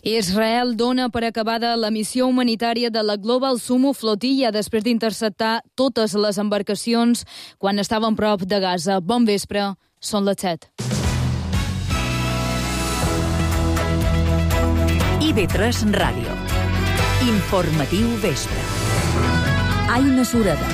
Israel dona per acabada la missió humanitària de la Global Sumo Flotilla després d'interceptar totes les embarcacions quan estaven prop de Gaza. Bon vespre, són les 7. IB3 Ràdio. Informatiu vespre. Aina Sureda.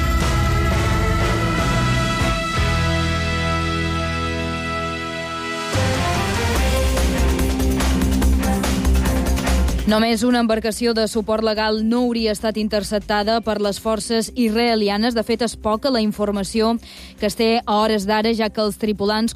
Només una embarcació de suport legal no hauria estat interceptada per les forces israelianes. De fet, és poca la informació que es té a hores d'ara, ja que els tripulants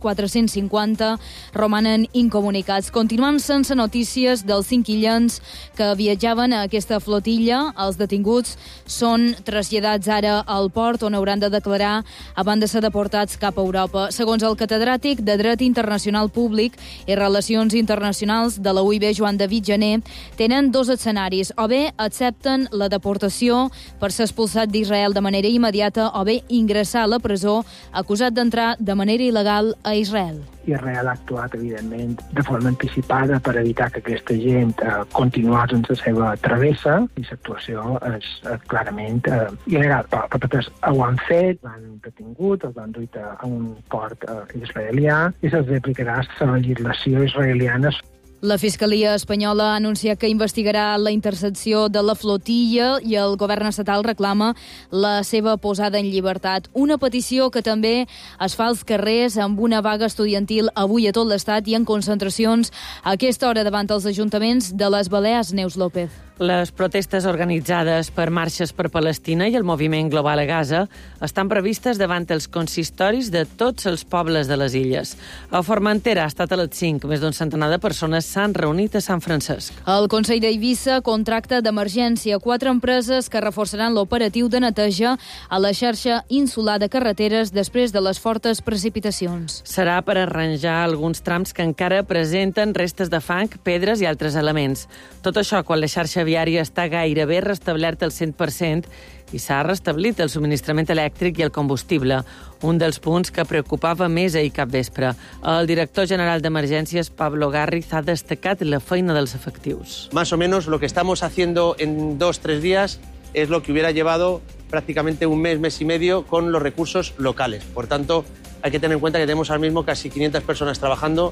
450 romanen incomunicats. Continuant sense notícies dels 5 illens que viatjaven a aquesta flotilla, els detinguts són traslladats ara al port, on hauran de declarar abans de ser deportats cap a Europa. Segons el catedràtic de Dret Internacional Públic i Relacions Internacionals de la UIB, Joan David Jané, tenen dos escenaris. O bé accepten la deportació per ser expulsat d'Israel de manera immediata, o bé ingressar a la presó acusat d'entrar de manera il·legal a Israel. Israel ha actuat, evidentment, de forma anticipada per evitar que aquesta gent continués en la seva travessa, i l'actuació és clarament il·legal. Però ho han fet, l'han detingut, els han duit a un port israelià i se'ls aplicarà la legislació israeliana. La Fiscalia espanyola ha anunciat que investigarà la intercepció de la flotilla i el govern estatal reclama la seva posada en llibertat. Una petició que també es fa als carrers amb una vaga estudiantil avui a tot l'estat i en concentracions a aquesta hora davant els ajuntaments de les Balears. Neus López. Les protestes organitzades per Marxes per Palestina i el Moviment Global a Gaza estan previstes davant els consistoris de tots els pobles de les illes. A Formentera ha estat a les 5. Més d'un centenar de persones s'han reunit a Sant Francesc. El Consell d'Eivissa contracta d'emergència 4 empreses que reforçaran l'operatiu de neteja a la xarxa insular de carreteres després de les fortes precipitacions. Serà per arranjar alguns trams que encara presenten restes de fang, pedres i altres elements. Tot això quan la xarxa viària està gairebé restablerta al 100% i s'ha restablit el subministrament elèctric i el combustible, un dels punts que preocupava més ahir capvespre. El director general d'Emergències, Pablo Garriz, ha destacat la feina dels efectius. Más o menos lo que estamos haciendo en 2-3 días es lo que hubiera llevado prácticamente un mes y medio con los recursos locales. Por tanto, hay que tener en cuenta que tenemos ahora mismo casi 500 personas trabajando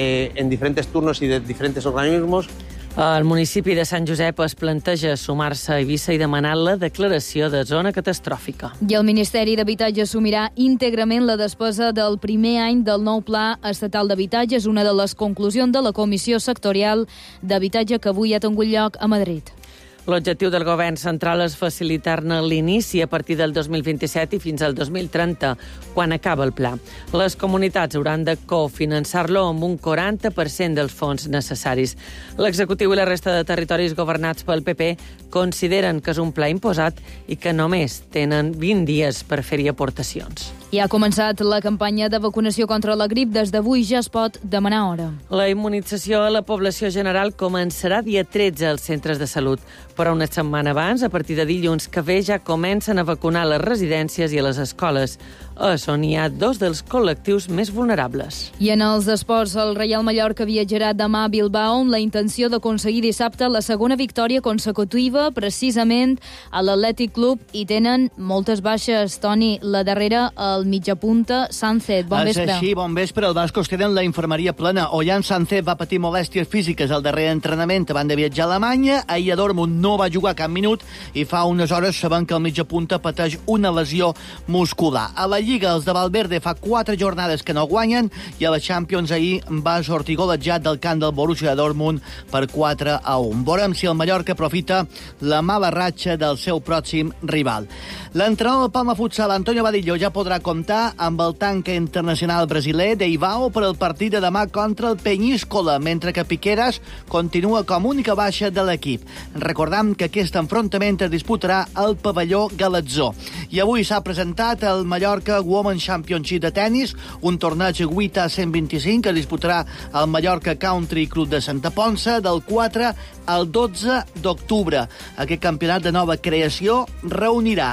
en diferentes turnos y de diferentes organismos. El municipi de Sant Josep es planteja sumar-se a Eivissa i demanar la declaració de zona catastròfica. I el Ministeri d'Habitatge assumirà íntegrament la despesa del primer any del nou Pla Estatal d'Habitatge. És una de les conclusions de la Comissió Sectorial d'Habitatge que avui ha tingut lloc a Madrid. L'objectiu del govern central és facilitar-ne l'inici a partir del 2027 i fins al 2030, quan acaba el pla. Les comunitats hauran de cofinançar-lo amb un 40% dels fons necessaris. L'executiu i la resta de territoris governats pel PP consideren que és un pla imposat i que només tenen 20 dies per fer-hi aportacions. I ha començat la campanya de vacunació contra la grip. Des d'avui ja es pot demanar hora. La immunització a la població general començarà dia 13 als centres de salut, però una setmana abans, a partir de dilluns que ve, ja comencen a vacunar a les residències i a les escoles. És on hi ha 2 dels col·lectius més vulnerables. I en els esports, el Reial Mallorca viatjarà demà a Bilbao amb la intenció d'aconseguir dissabte la segona victòria consecutiva, precisament a l'Atlètic Club, i tenen moltes baixes. Toni, la darrera, el mitjapunta Sánchez. Bon vespre. És així, bon vespre. Els bascos tenen la infermeria plena. Ollán Sánchez va patir molèsties físiques al darrer entrenament abans de viatjar a Alemanya. Ahir a Dortmund no va jugar cap minut i fa unes hores sabem que el mitjapunta pateix una lesió muscular. A la Lliga, els de Valverde fa 4 jornades que no guanyen i a la Champions ahir va sortir golejat del camp del Borussia Dortmund per 4-1. Veurem si el Mallorca aprofita la mala ratxa del seu pròxim rival. L'entrenador del Palma Futsal, Antonio Vadillo, ja podrà comptar amb el tanque internacional brasiler Deivao per al partit de demà contra el Peñíscola, mentre que Piqueras continua com única baixa de l'equip. Recordam que aquest enfrontament es disputarà al pavelló Galatzó. I avui s'ha presentat el Mallorca Women's Championship de tennis, un torneig 8 a 125 que disputarà el Mallorca Country Club de Santa Ponça del 4 al 12 d'octubre. Aquest campionat de nova creació reunirà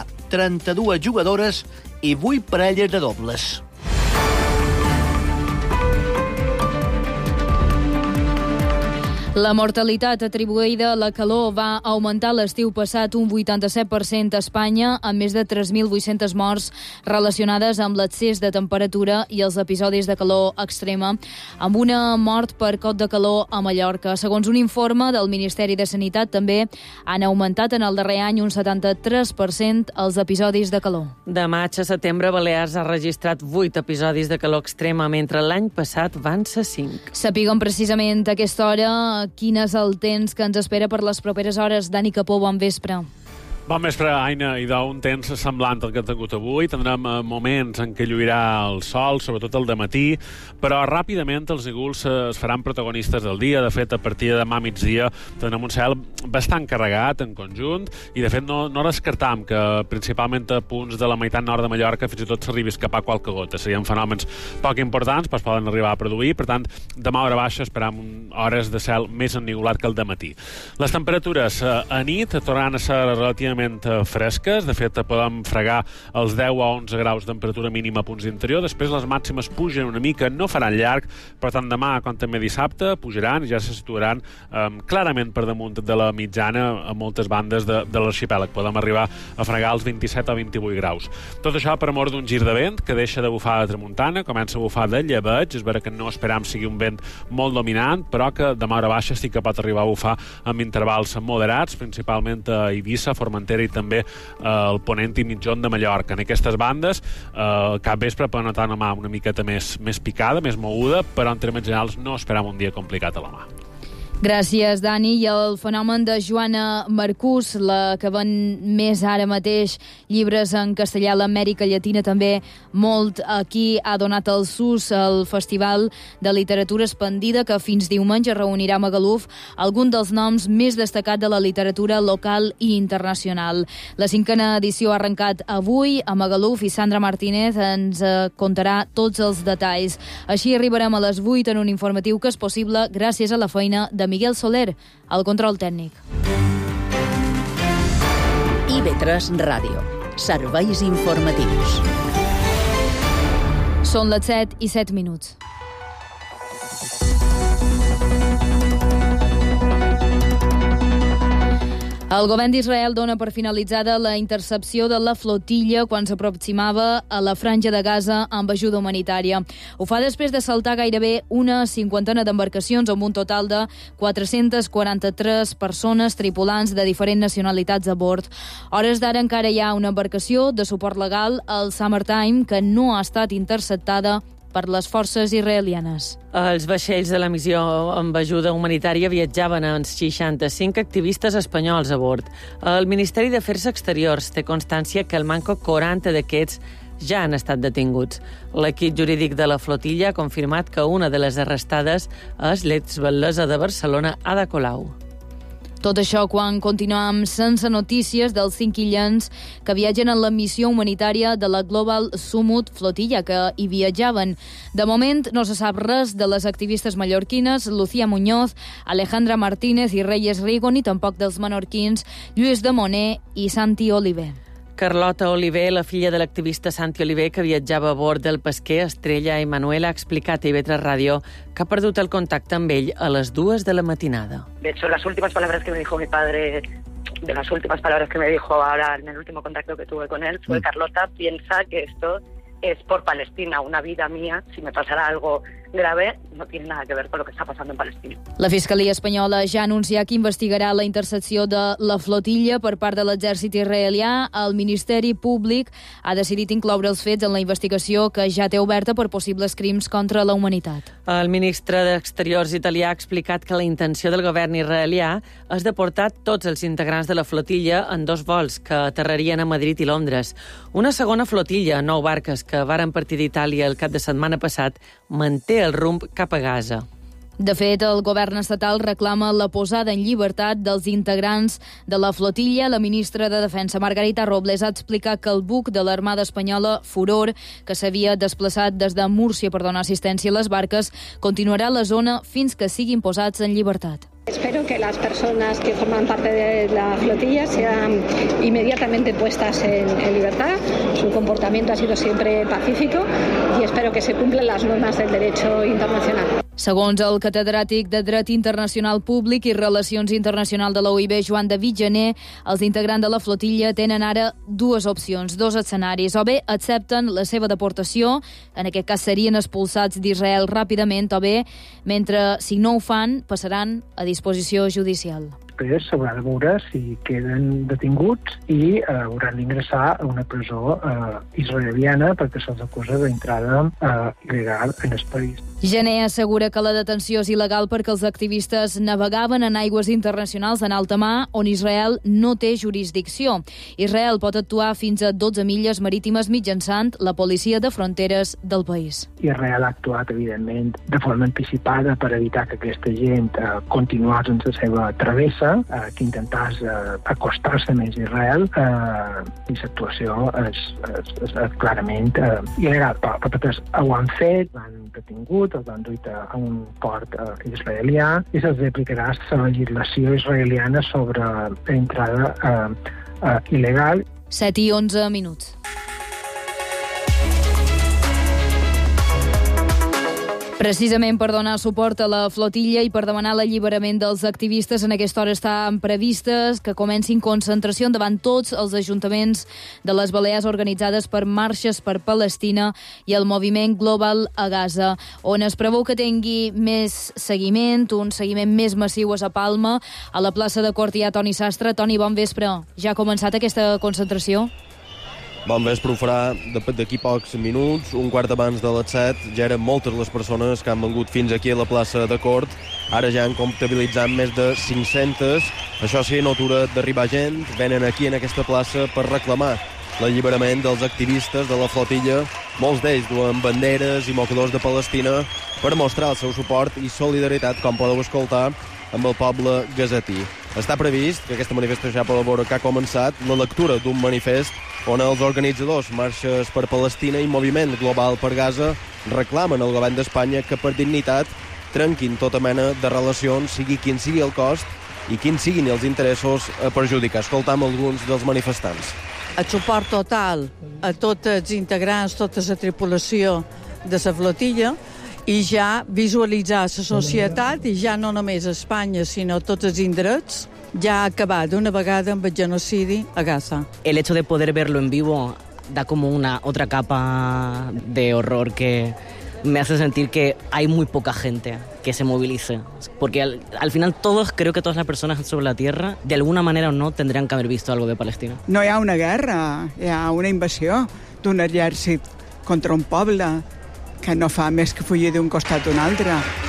32 jugadores i 8 parelles de dobles. La mortalitat atribuïda a la calor va augmentar l'estiu passat un 87% a Espanya, amb més de 3.800 morts relacionades amb l'excés de temperatura i els episodis de calor extrema, amb una mort per cot de calor a Mallorca. Segons un informe del Ministeri de Sanitat, també han augmentat en el darrer any un 73% els episodis de calor. De maig a setembre, Balears ha registrat 8 episodis de calor extrema, mentre l'any passat van ser 5. Sapiguem precisament a aquesta hora quin és el temps que ens espera per les properes hores. Dani Capó, bon vespre. Bon vespre, Aina, i d'un temps semblant al que hem tingut avui. Tindrem moments en què lluirà el sol, sobretot el dematí, però ràpidament els núvols es faran protagonistes del dia. De fet, a partir de demà migdia tindrem un cel bastant carregat en conjunt i, de fet, no descartam que principalment a punts de la meitat nord de Mallorca fins i tot s'arribi a escapar qualque gota. Serien fenòmens poc importants, però es poden arribar a produir. Per tant, demà a hora baixa esperam hores de cel més ennuvolat que el dematí. Les temperatures a nit tornaran a ser relativament fresques. De fet, podem fregar els 10 a 11 graus de temperatura mínima a punts d'interior. Després les màximes pugen una mica, no faran llarg, però tant demà com també dissabte pujaran i ja se situaran clarament per damunt de la mitjana a moltes bandes de l'arxipèlag. Podem arribar a fregar els 27 o 28 graus. Tot això per amor d'un gir de vent que deixa de bufar de tramuntana, comença a bufar de llebeig. És vera que no esperam sigui un vent molt dominant, però que demà hora baixa sí que pot arribar a bufar amb intervals moderats, principalment a Eivissa, Formentera i també el ponent i mitjon de Mallorca. En aquestes bandes, cap vespre pot notar una mà una miqueta més picada, més moguda, però en termes generals no esperam un dia complicat a la mà. Gràcies, Dani. I el fenomen de Joana Marcús, la que ven més ara mateix llibres en castellà a l'Amèrica Llatina, també molt aquí ha donat el sus al Festival de Literatura Expandida, que fins diumenge reunirà a Magaluf algun dels noms més destacats de la literatura local i internacional. La 5a edició ha arrencat avui a Magaluf i Sandra Martínez ens contarà tots els detalls. Així arribarem a les 8 en un informatiu que és possible gràcies a la feina de Miguel Soler, al control tècnic. IB3 Ràdio. Serveis informatius. Són les 7 i 7 minuts. El govern d'Israel dona per finalitzada la intercepció de la flotilla quan s'aproximava a la franja de Gaza amb ajuda humanitària. Ho fa després de saltar gairebé una 50 d'embarcacions amb un total de 443 persones tripulants de diferents nacionalitats a bord. A hores d'ara encara hi ha una embarcació de suport legal, el Summertime, que no ha estat interceptada per les forces israelianes. Els vaixells de la missió amb ajuda humanitària viatjaven amb 65 activistes espanyols a bord. El Ministeri d'Afers Exteriors té constància que al manco 40 d'aquests ja han estat detinguts. L'equip jurídic de la flotilla ha confirmat que una de les arrestades és l'exbatllessa de Barcelona, Ada Colau. Tot això quan continuem sense notícies dels 5 illens que viatgen en la missió humanitària de la Global Summit Flotilla, que hi viatjaven. De moment no se sap res de les activistes mallorquines Lucía Muñoz, Alejandra Martínez i Reyes Rigo, ni tampoc dels menorquins Lluís de Moner i Santi Oliver. Carlota Oliver, la filla de l'activista Santi Oliver, que viatjava a bord del pesquer Estrella Emanuel, ha explicat a IB3 Ràdio que ha perdut el contacte amb ell a les 2 de la matinada. De hecho, las últimas palabras que me dijo mi padre, de las últimas palabras que me dijo ahora en el último contacto que tuve con él, fue: Carlota, piensa que esto es por Palestina, una vida mía, si me pasara algo grave, no tiene nada que ver con lo que está pasando en Palestina. La Fiscalia espanyola ja ha anunciat que investigarà la intercepció de la flotilla per part de l'exèrcit israelià. El Ministeri Públic ha decidit incloure els fets en la investigació que ja té oberta per possibles crims contra la humanitat. El ministre d'Exteriors italià ha explicat que la intenció del govern israelià és deportar tots els integrants de la flotilla en 2 vols que aterrarien a Madrid i Londres. Una segona flotilla, 9 barques que varen partir d'Itàlia el cap de setmana passat, manté el rumb cap a Gaza. De fet, el govern estatal reclama la posada en llibertat dels integrants de la flotilla. La ministra de Defensa, Margarita Robles, ha explicat que el buc de l'Armada Espanyola, Furor, que s'havia desplaçat des de Múrcia per donar assistència a les barques, continuarà a la zona fins que siguin posats en llibertat. Espero que las personas que forman parte de la flotilla sean inmediatamente puestas en libertad. Su comportamiento ha sido siempre pacífico y espero que se cumplan las normas del derecho internacional. Segons el catedràtic de Dret Internacional Públic i Relacions Internacionals de la UIB, Joan David Gené, els integrants de la flotilla tenen ara dues opcions, dos escenaris. O bé accepten la seva deportació, en aquest cas serien expulsats d'Israel ràpidament, o bé, mentre si no ho fan, passaran a disposició judicial. Després s'haurà de veure si queden detinguts i hauran d'ingressar a una presó israeliana perquè se'ls acusa d'entrada il·legal en el país. Gené assegura que la detenció és il·legal perquè els activistes navegaven en aigües internacionals en alta mar on Israel no té jurisdicció. Israel pot actuar fins a 12 milles marítimes mitjançant la policia de fronteres del país. Israel ha actuat, evidentment, de forma anticipada per evitar que aquesta gent continués en la seva travessa, que intentàs acostar-se més a Israel, i la situació és clarament il·legal. Però ho han fet, l'han detingut, els han duit a un port israelià i se'ls aplicarà la legislació israeliana sobre l'entrada il·legal. 7 i 11 minuts. Precisament per donar suport a la flotilla i per demanar l'alliberament dels activistes, en aquesta hora estan previstes que comencin concentració davant tots els ajuntaments de les Balears organitzades per Marxes per Palestina i el moviment Global a Gaza, on es preveu que tingui més seguiment, un seguiment més massiu a Palma. A la plaça de Cort hi ha Toni Sastre. Toni, bon vespre. Ja ha començat aquesta concentració? Bon vespre, ho farà d'aquí pocs minuts, un quart abans de les 7. Ja eren moltes les persones que han vengut fins aquí a la plaça de Cort. Ara ja han comptabilitzat més de 500. Això sí, no atura d'arribar gent. Venen aquí en aquesta plaça per reclamar l'alliberament dels activistes de la flotilla. Molts d'ells duen banderes i mocadors de Palestina per mostrar el seu suport i solidaritat, com podeu escoltar, amb el poble gazetí. Està previst que aquesta manifestació ja podeu veure que ha començat la lectura d'un manifest on els organitzadors Marxes per Palestina i Moviment Global per Gaza reclamen al govern d'Espanya que per dignitat trenquin tota mena de relacions, sigui quin sigui el cost i quins siguin els interessos a perjudicar. Escoltam alguns dels manifestants. El suport total a tots els integrants, tota la tripulació de la flotilla, i ja visualitzar la societat, i ja no només a Espanya, sinó tots els indrets, ja ha acabat d'una vegada amb el genocidi a Gaza. El hecho de poder verlo en vivo da como una otra capa de horror que me hace sentir que hay muy poca gente que se movilice. Porque al final creo que todas las personas sobre la Tierra, de alguna manera o no, tendrían que haber visto algo de Palestina. No hi ha una guerra, hi ha una invasió d'un exèrcit contra un poble que no fa més que fugir d'un costat a un altre.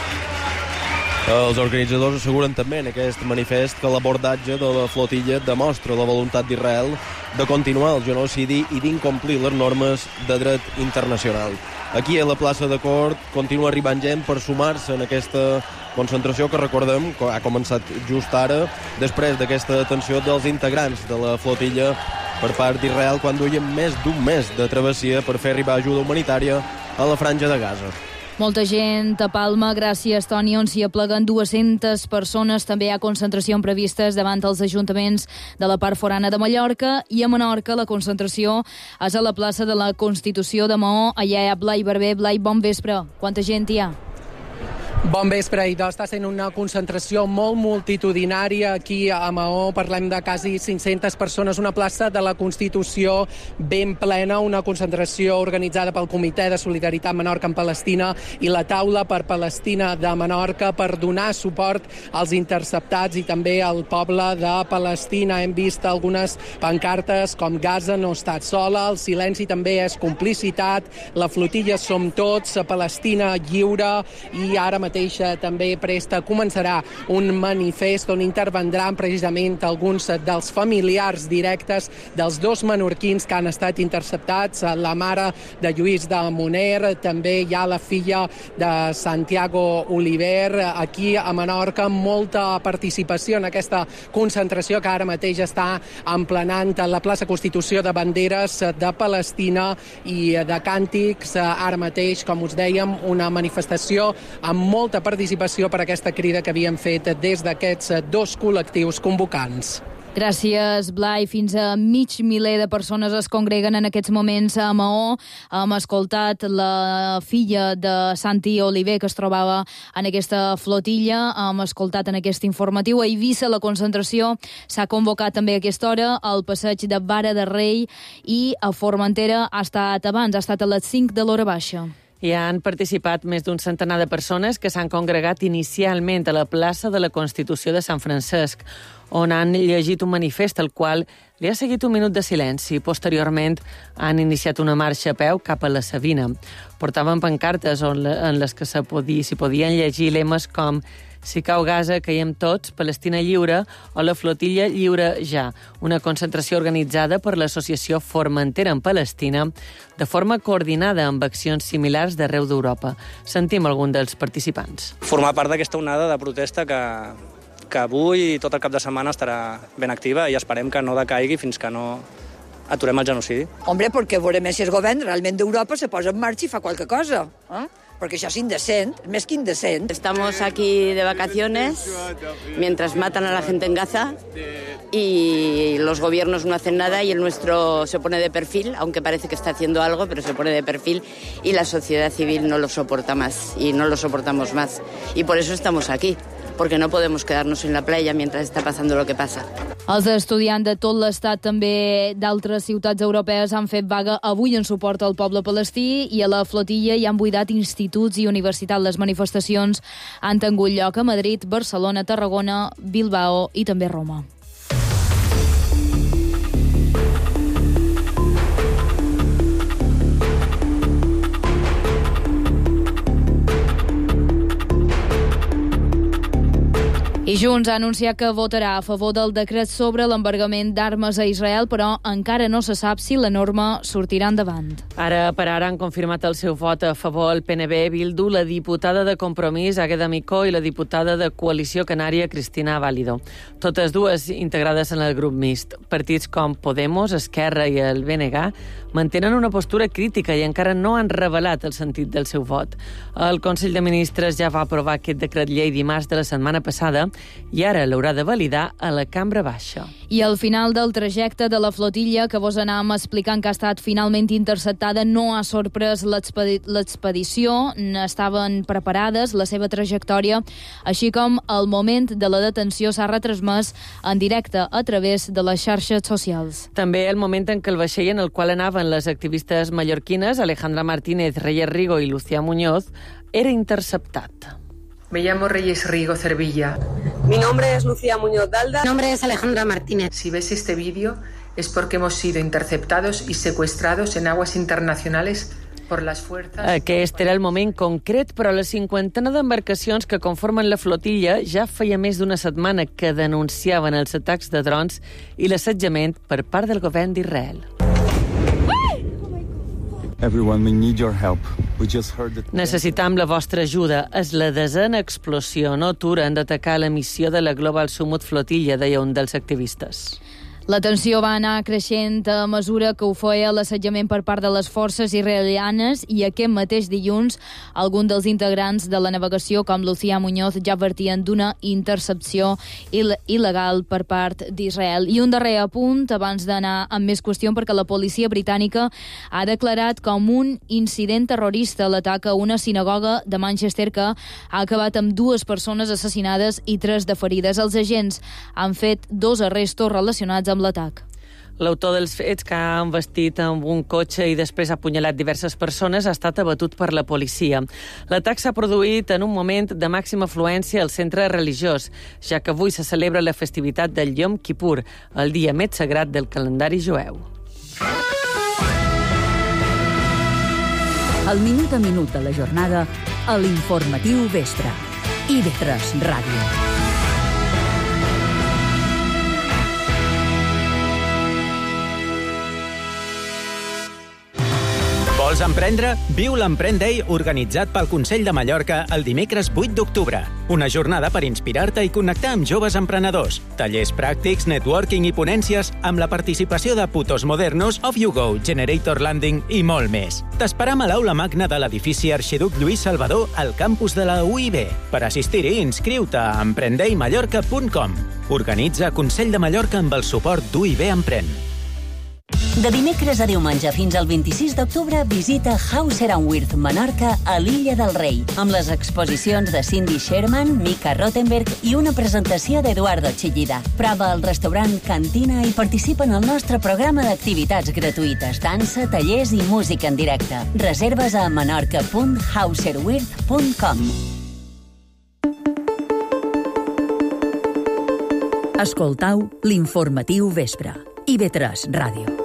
Els organitzadors asseguren també en aquest manifest que l'abordatge de la flotilla demostra la voluntat d'Israel de continuar el genocidi i d'incomplir les normes de dret internacional. Aquí a la plaça de Cort continua arribant gent per sumar-se en aquesta concentració que recordem que ha començat just ara, després d'aquesta detenció dels integrants de la flotilla per part d'Israel quan duien més d'un mes de travessia per fer arribar ajuda humanitària a la franja de Gaza. Molta gent a Palma, gràcies, Toni, on s'hi apleguen 200 persones. També hi ha concentracions previstes davant els ajuntaments de la part forana de Mallorca, i a Menorca la concentració és a la plaça de la Constitució de Maó. Allà hi ha Blai Barber. Blai, bon vespre. Quanta gent hi ha? Bon vespre, i està sent una concentració molt multitudinària aquí a Maó. Parlem de quasi 500 persones, una plaça de la Constitució ben plena, una concentració organitzada pel Comitè de Solidaritat Menorca en Palestina i la Taula per Palestina de Menorca per donar suport als interceptats i també al poble de Palestina. Hem vist algunes pancartes com Gaza no està sola, el silenci també és complicitat, la flotilla som tots, Palestina lliure, i ara mateix també presta començarà un manifest on intervendran precisament alguns dels familiars directes dels dos menorquins que han estat interceptats, la mare de Lluís de Moner, també hi ha la filla de Santiago Oliver. Aquí a Menorca molta participació en aquesta concentració que ara mateix està emplenant la plaça Constitució de banderes de Palestina i de càntics. Ara mateix, com us dèiem, una manifestació amb molta participació per aquesta crida que havien fet des d'aquests dos col·lectius convocants. Gràcies, Blai. Fins a mig miler de persones es congreguen en aquests moments a Maó. Hem escoltat la filla de Santi Oliver, que es trobava en aquesta flotilla. Hem escoltat en aquest informatiu. A Eivissa la concentració s'ha convocat també a aquesta hora al passeig de Vara de Rei, i a Formentera ha estat abans, ha estat a les 5 de l'hora baixa. Hi han participat més d'un centenar de persones que s'han congregat inicialment a la plaça de la Constitució de Sant Francesc, on han llegit un manifest al qual li ha seguit un minut de silenci. Posteriorment han iniciat una marxa a peu cap a la Savina. Portaven pancartes en les que s'hi podien llegir lemes com "Si cau Gaza, caiem tots", "Palestina lliure" o "La flotilla lliure ja", una concentració organitzada per l'Associació Formentera en Palestina de forma coordinada amb accions similars d'arreu d'Europa. Sentim algun dels participants. Formar part d'aquesta onada de protesta que avui i tot el cap de setmana estarà ben activa, i esperem que no decaigui fins que no aturem el genocidi. Hombre, perquè veurem si el govern realment d'Europa se posa en marxa i fa qualque cosa, porque això es indecent, més que indecent. Estamos aquí de vacaciones mientras matan a la gente en Gaza y los gobiernos no hacen nada y el nuestro se pone de perfil, aunque parece que está haciendo algo, pero se pone de perfil, y la sociedad civil no lo soporta más y no lo soportamos más. Y por eso estamos aquí, porque no podemos quedarnos en la playa mientras está pasando lo que pasa. Els estudiants de tot l'Estat, també d'altres ciutats europees, han fet vaga avui en suport al poble palestí, i a la flotilla hi han buidat instituts i universitats. Les manifestacions han tingut lloc a Madrid, Barcelona, Tarragona, Bilbao i també Roma. I Junts ha anunciat que votarà a favor del decret sobre l'embargament d'armes a Israel, però encara no se sap si la norma sortirà endavant. Ara per ara han confirmat el seu vot a favor el PNB, Bildu, la diputada de Compromís, Águeda Micó, i la diputada de Coalició Canària, Cristina Válido. Totes dues integrades en el grup mixt. Partits com Podemos, Esquerra i el BNG mantenen una postura crítica i encara no han revelat el sentit del seu vot. El Consell de Ministres ja va aprovar aquest decret llei dimarts de la setmana passada, i ara l'haurà de validar a la Cambra Baixa. I al final del trajecte de la flotilla, que vos anàvem explicant que ha estat finalment interceptada, no ha sorprès l'expedició. Estaven preparades, la seva trajectòria, així com el moment de la detenció s'ha retransmès en directe a través de les xarxes socials. També el moment en què el vaixell en el qual anaven les activistes mallorquines Alejandra Martínez, Reyes Rigo i Lucía Muñoz era interceptat. Me llamo Reyes Rigo Cervilla. Mi nombre es Lucía Muñoz Dalda. Mi nombre es Alejandra Martínez. Si ves este vídeo es porque hemos sido interceptados y secuestrados en aguas internacionales por las fuerzas... Aquest era el moment concret, però la cinquantena d'embarcacions que conformen la flotilla ja feia més d'una setmana que denunciaven els atacs de drons i l'assetjament per part del govern d'Israel. Everyone, we need your help. We just heard that... Necessitam la vostra ajuda. És la desena explosió. No aturen d'atacar la missió de la Global Summit Flotilla, deia un dels activistes. La tensió va anar creixent a mesura que ho feia l'assetjament per part de les forces israelianes, i aquest mateix dilluns alguns dels integrants de la navegació, com Lucía Muñoz, ja advertien d'una intercepció il·legal per part d'Israel. I un darrer apunt abans d'anar amb més qüestió, perquè la policia britànica ha declarat com un incident terrorista l'atac a una sinagoga de Manchester, que ha acabat amb 2 persones assassinades i 3 de ferides. Els agents han fet 2 arrestos relacionats amb l'atac. L'autor dels fets, que ha investit amb un cotxe i després ha apunyalat diverses persones, ha estat abatut per la policia. L'atac s'ha produït en un moment de màxima afluència al centre religiós, ja que avui se celebra la festivitat del Yom Kippur, el dia més sagrat del calendari jueu. El minut a minut de la jornada a l'Informatiu Vespre. IB3 Ràdio. Vols emprendre? Viu l'Emprèn Day organitzat pel Consell de Mallorca el dimecres 8 d'octubre. Una jornada per inspirar-te i connectar amb joves emprenedors. Tallers pràctics, networking i ponències amb la participació de Putos Modernos, Off You Go, Generator Landing i molt més. T'esperam a l'aula magna de l'edifici Arxiduc Lluís Salvador al campus de la UIB. Per assistir-hi, inscriu-te a emprendeimallorca.com. Organitza Consell de Mallorca amb el suport d'UIB Emprèn. De dimecres a diumenge fins al 26 d'octubre visita Hauser & Wirth Menorca a l'Illa del Rei, amb les exposicions de Cindy Sherman, Mika Rottenberg i una presentació d'Eduardo Chillida. Prova al restaurant Cantina i participa en el nostre programa d'activitats gratuïtes, dansa, tallers i música en directe. Reserves a menorca.hauserwirth.com. Escoltau l'informatiu vespre. IB3 Ràdio.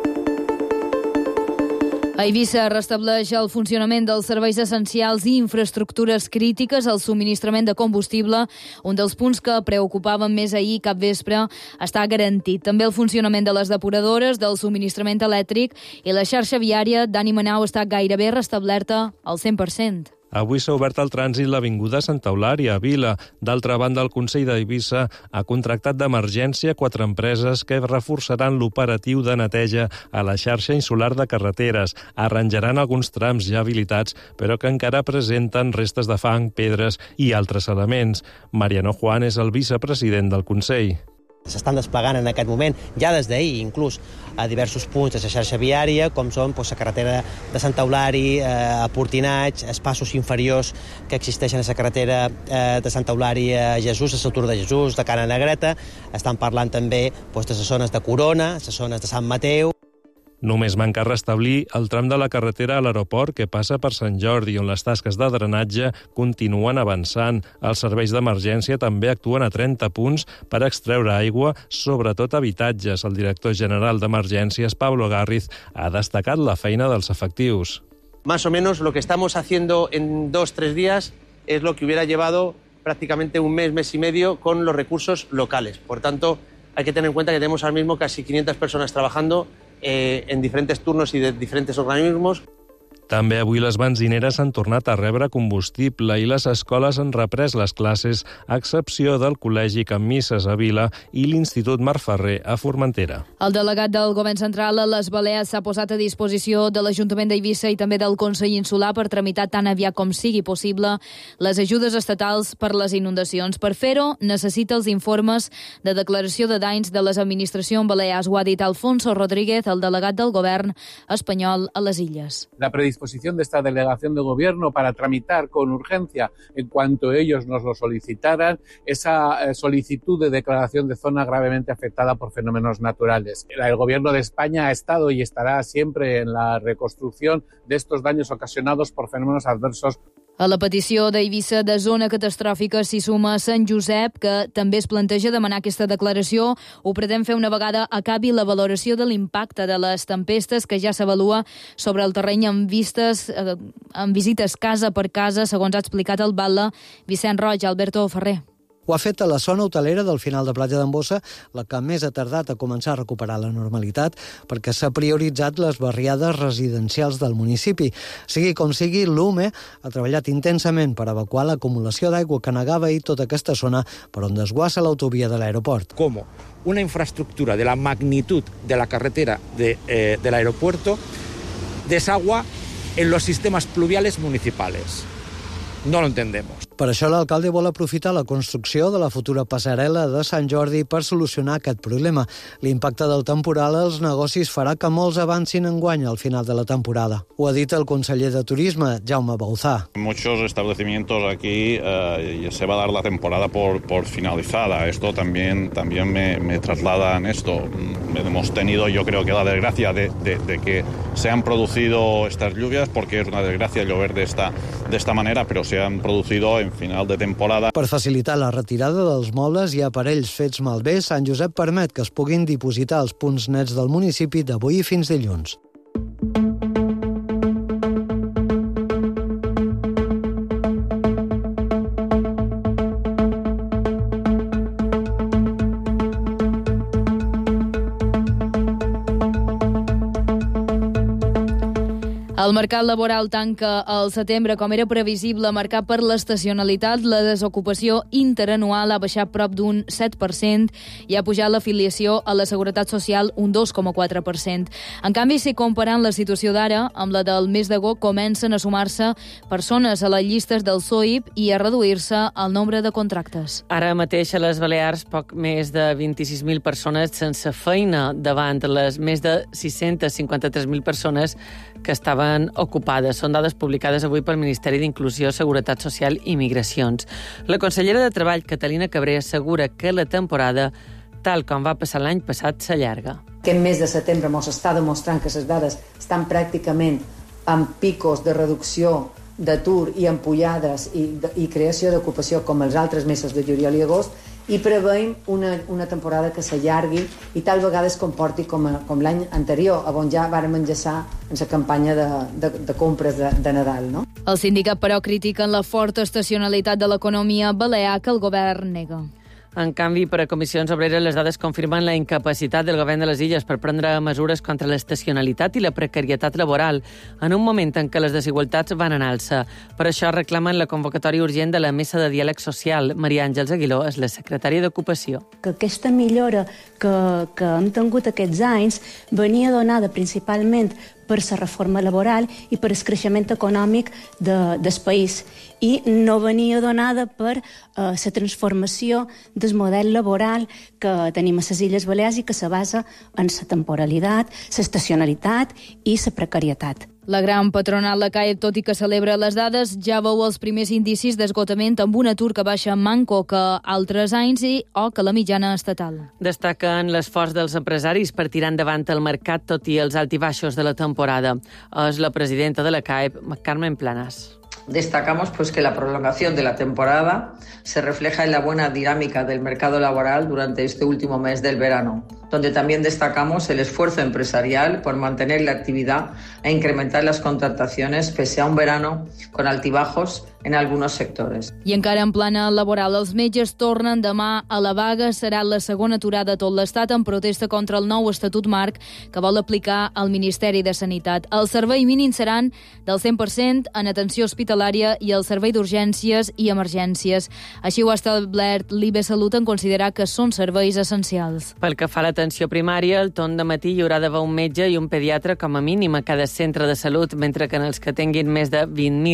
A Eivissa restableix el funcionament dels serveis essencials i infraestructures crítiques, el subministrament de combustible, un dels punts que preocupaven més ahir capvespre, està garantit. També el funcionament de les depuradores, del subministrament elèctric i la xarxa viària d'Ani Manau està gairebé restablerta al 100%. Avui s'ha obert al trànsit l'Avinguda Santa Eulària, a Vila. D'altra banda, el Consell d'Eivissa ha contractat d'emergència 4 empreses que reforçaran l'operatiu de neteja a la xarxa insular de carreteres. Arranjaran alguns trams ja habilitats, però que encara presenten restes de fang, pedres i altres elements. Mariano Juan és el vicepresident del Consell. S'estan desplegant en aquest moment, ja des d'ahir, inclús a diversos punts de la xarxa viària, com són la carretera de Santa Eulària, a Portinaig, els passos inferiors que existeixen a la carretera de Santa Eulària a Jesús, a l'Altura de Jesús, de Cana Negreta. Estan parlant també de les zones de Corona, les zones de Sant Mateu. Només manca restablir el tram de la carretera a l'aeroport que passa per Sant Jordi, on les tasques de drenatge continuen avançant. Els serveis d'emergència també actuen a 30 punts per extreure aigua, sobretot habitatges. El director general d'Emergències, Pablo Garriz, ha destacat la feina dels efectius. Más o menos lo que estamos haciendo en 2-3 días es lo que hubiera llevado prácticamente un mes y medio con los recursos locales. Por tanto, hay que tener en cuenta que tenemos ahora mismo casi 500 personas trabajando en diferentes turnos y de diferentes organismos. També avui les benzineres han tornat a rebre combustible i les escoles han reprès les classes, a excepció del Col·legi Can Misses a Vila i l'Institut Mar Ferrer a Formentera. El delegat del Govern Central a les Balears s'ha posat a disposició de l'Ajuntament d'Eivissa i també del Consell Insular per tramitar tan aviat com sigui possible les ajudes estatals per les inundacions. Per fer-ho, necessita els informes de declaració de danys de les administracions balears. Ho ha dit Alfonso Rodríguez, el delegat del Govern espanyol a les Illes. La predisposición de esta delegación de gobierno para tramitar con urgencia, en cuanto ellos nos lo solicitaran, esa solicitud de declaración de zona gravemente afectada por fenómenos naturales. El gobierno de España ha estado y estará siempre en la reconstrucción de estos daños ocasionados por fenómenos adversos. A la petició d'Eivissa de zona catastròfica s'hi suma Sant Josep, que també es planteja demanar aquesta declaració. Ho pretén fer una vegada acabi la valoració de l'impacte de les tempestes que ja s'avalua sobre el terreny amb visites casa per casa, segons ha explicat el batlle Vicent Roig. Alberto Ferrer. Ho ha fet a la zona hotelera del final de Platja d'Embossa, la que més ha tardat a començar a recuperar la normalitat, perquè s'ha prioritzat les barriades residencials del municipi. Sigui com sigui, l'UME ha treballat intensament per evacuar l'acumulació d'aigua que negava ahir tota aquesta zona per on desguassa l'autovia de l'aeroport. Com una infraestructura de la magnitud de la carretera del aeropuerto desagua en los sistemas pluviales municipales. No lo entendemos. Per això l'alcalde vol aprofitar la construcció de la futura passarel·la de Sant Jordi per solucionar aquest problema. L'impacte del temporal als negocis farà que molts avancin enguany al final de la temporada. Ho ha dit el conseller de Turisme, Jaume Bauzá. Muchos establecimientos aquí se va a dar la temporada por finalizada. Esto también me traslada en esto. Hemos tenido, yo creo que la desgracia de que se han producido estas lluvias, porque es una desgracia llover de esta manera, pero se han producido en final de temporada. Per facilitar la retirada dels mobles i aparells fets malbé, Sant Josep permet que es puguin dipositar als punts nets del municipi d'avui fins dilluns. El mercat laboral tanca al setembre, com era previsible, marcat per l'estacionalitat. La desocupació interanual ha baixat prop d'un 7% i ha pujat l'afiliació a la Seguretat Social un 2,4%. En canvi, si comparant la situació d'ara amb la del mes d'agost, comencen a sumar-se persones a les llistes del SOIP i a reduir-se el nombre de contractes. Ara mateix a les Balears, poc més de 26.000 persones sense feina davant les més de 653.000 persones que estaven ocupades. Són dades publicades avui pel Ministeri d'Inclusió, Seguretat Social i Migracions. La consellera de Treball, Catalina Cabré, assegura que la temporada, tal com va passar l'any passat, s'allarga. Aquest mes de setembre ens està demostrant que les dades estan pràcticament amb picos de reducció d'atur i ampollades i creació d'ocupació com els altres mesos de juliol i agost, i preveiem una temporada que s'allargui i tal vegada es comporti com l'any anterior, on ja vàrem enllaçar en la campanya de compres de Nadal. No? El sindicat, però, critiquen la forta estacionalitat de l'economia balear que el govern nega. En canvi, per a Comissions Obreres, les dades confirmen la incapacitat del govern de les Illes per prendre mesures contra l'estacionalitat i la precarietat laboral, en un moment en què les desigualtats van en alça. Per això reclamen la convocatòria urgent de la Mesa de Diàleg Social. Maria Àngels Aguiló és la secretària d'Ocupació. Que aquesta millora que hem tingut aquests anys venia donada principalment per la reforma laboral i per el creixement econòmic del país, i no venia donada per la transformació del model laboral que tenim a les Illes Balears i que se basa en la temporalitat, l'estacionalitat i la precarietat. La gran patronal, la CAEB, tot i que celebra les dades, ja veu els primers indicis d'esgotament amb un atur que baixa manco que altres anys o que la mitjana estatal. Destaquen l'esforç dels empresaris per tirar endavant el mercat tot i els altibaixos de la temporada. És la presidenta de la CAEB, Carmen Planas. Destacamos que la prolongación de la temporada se refleja en la buena dinámica del mercado laboral durante este último mes del verano, donde también destacamos el esfuerzo empresarial por mantener la actividad e incrementar las contrataciones pese a un verano con altibajos en algunos sectores. I encara en plana laboral, els metges tornen demà a la vaga. Serà la segona aturada a tot l'Estat en protesta contra el nou Estatut Marc que vol aplicar el Ministeri de Sanitat. El servei mínim seran del 100% en atenció hospitalària i el servei d'urgències i emergències. Així ho ha establert l'IBE Salut en considerar que són serveis essencials. Pel que fa a l'atenció primària, el torn de matí hi haurà d'haver un metge i un pediatre com a mínim a cada centre de salut, mentre que en els que tinguin més de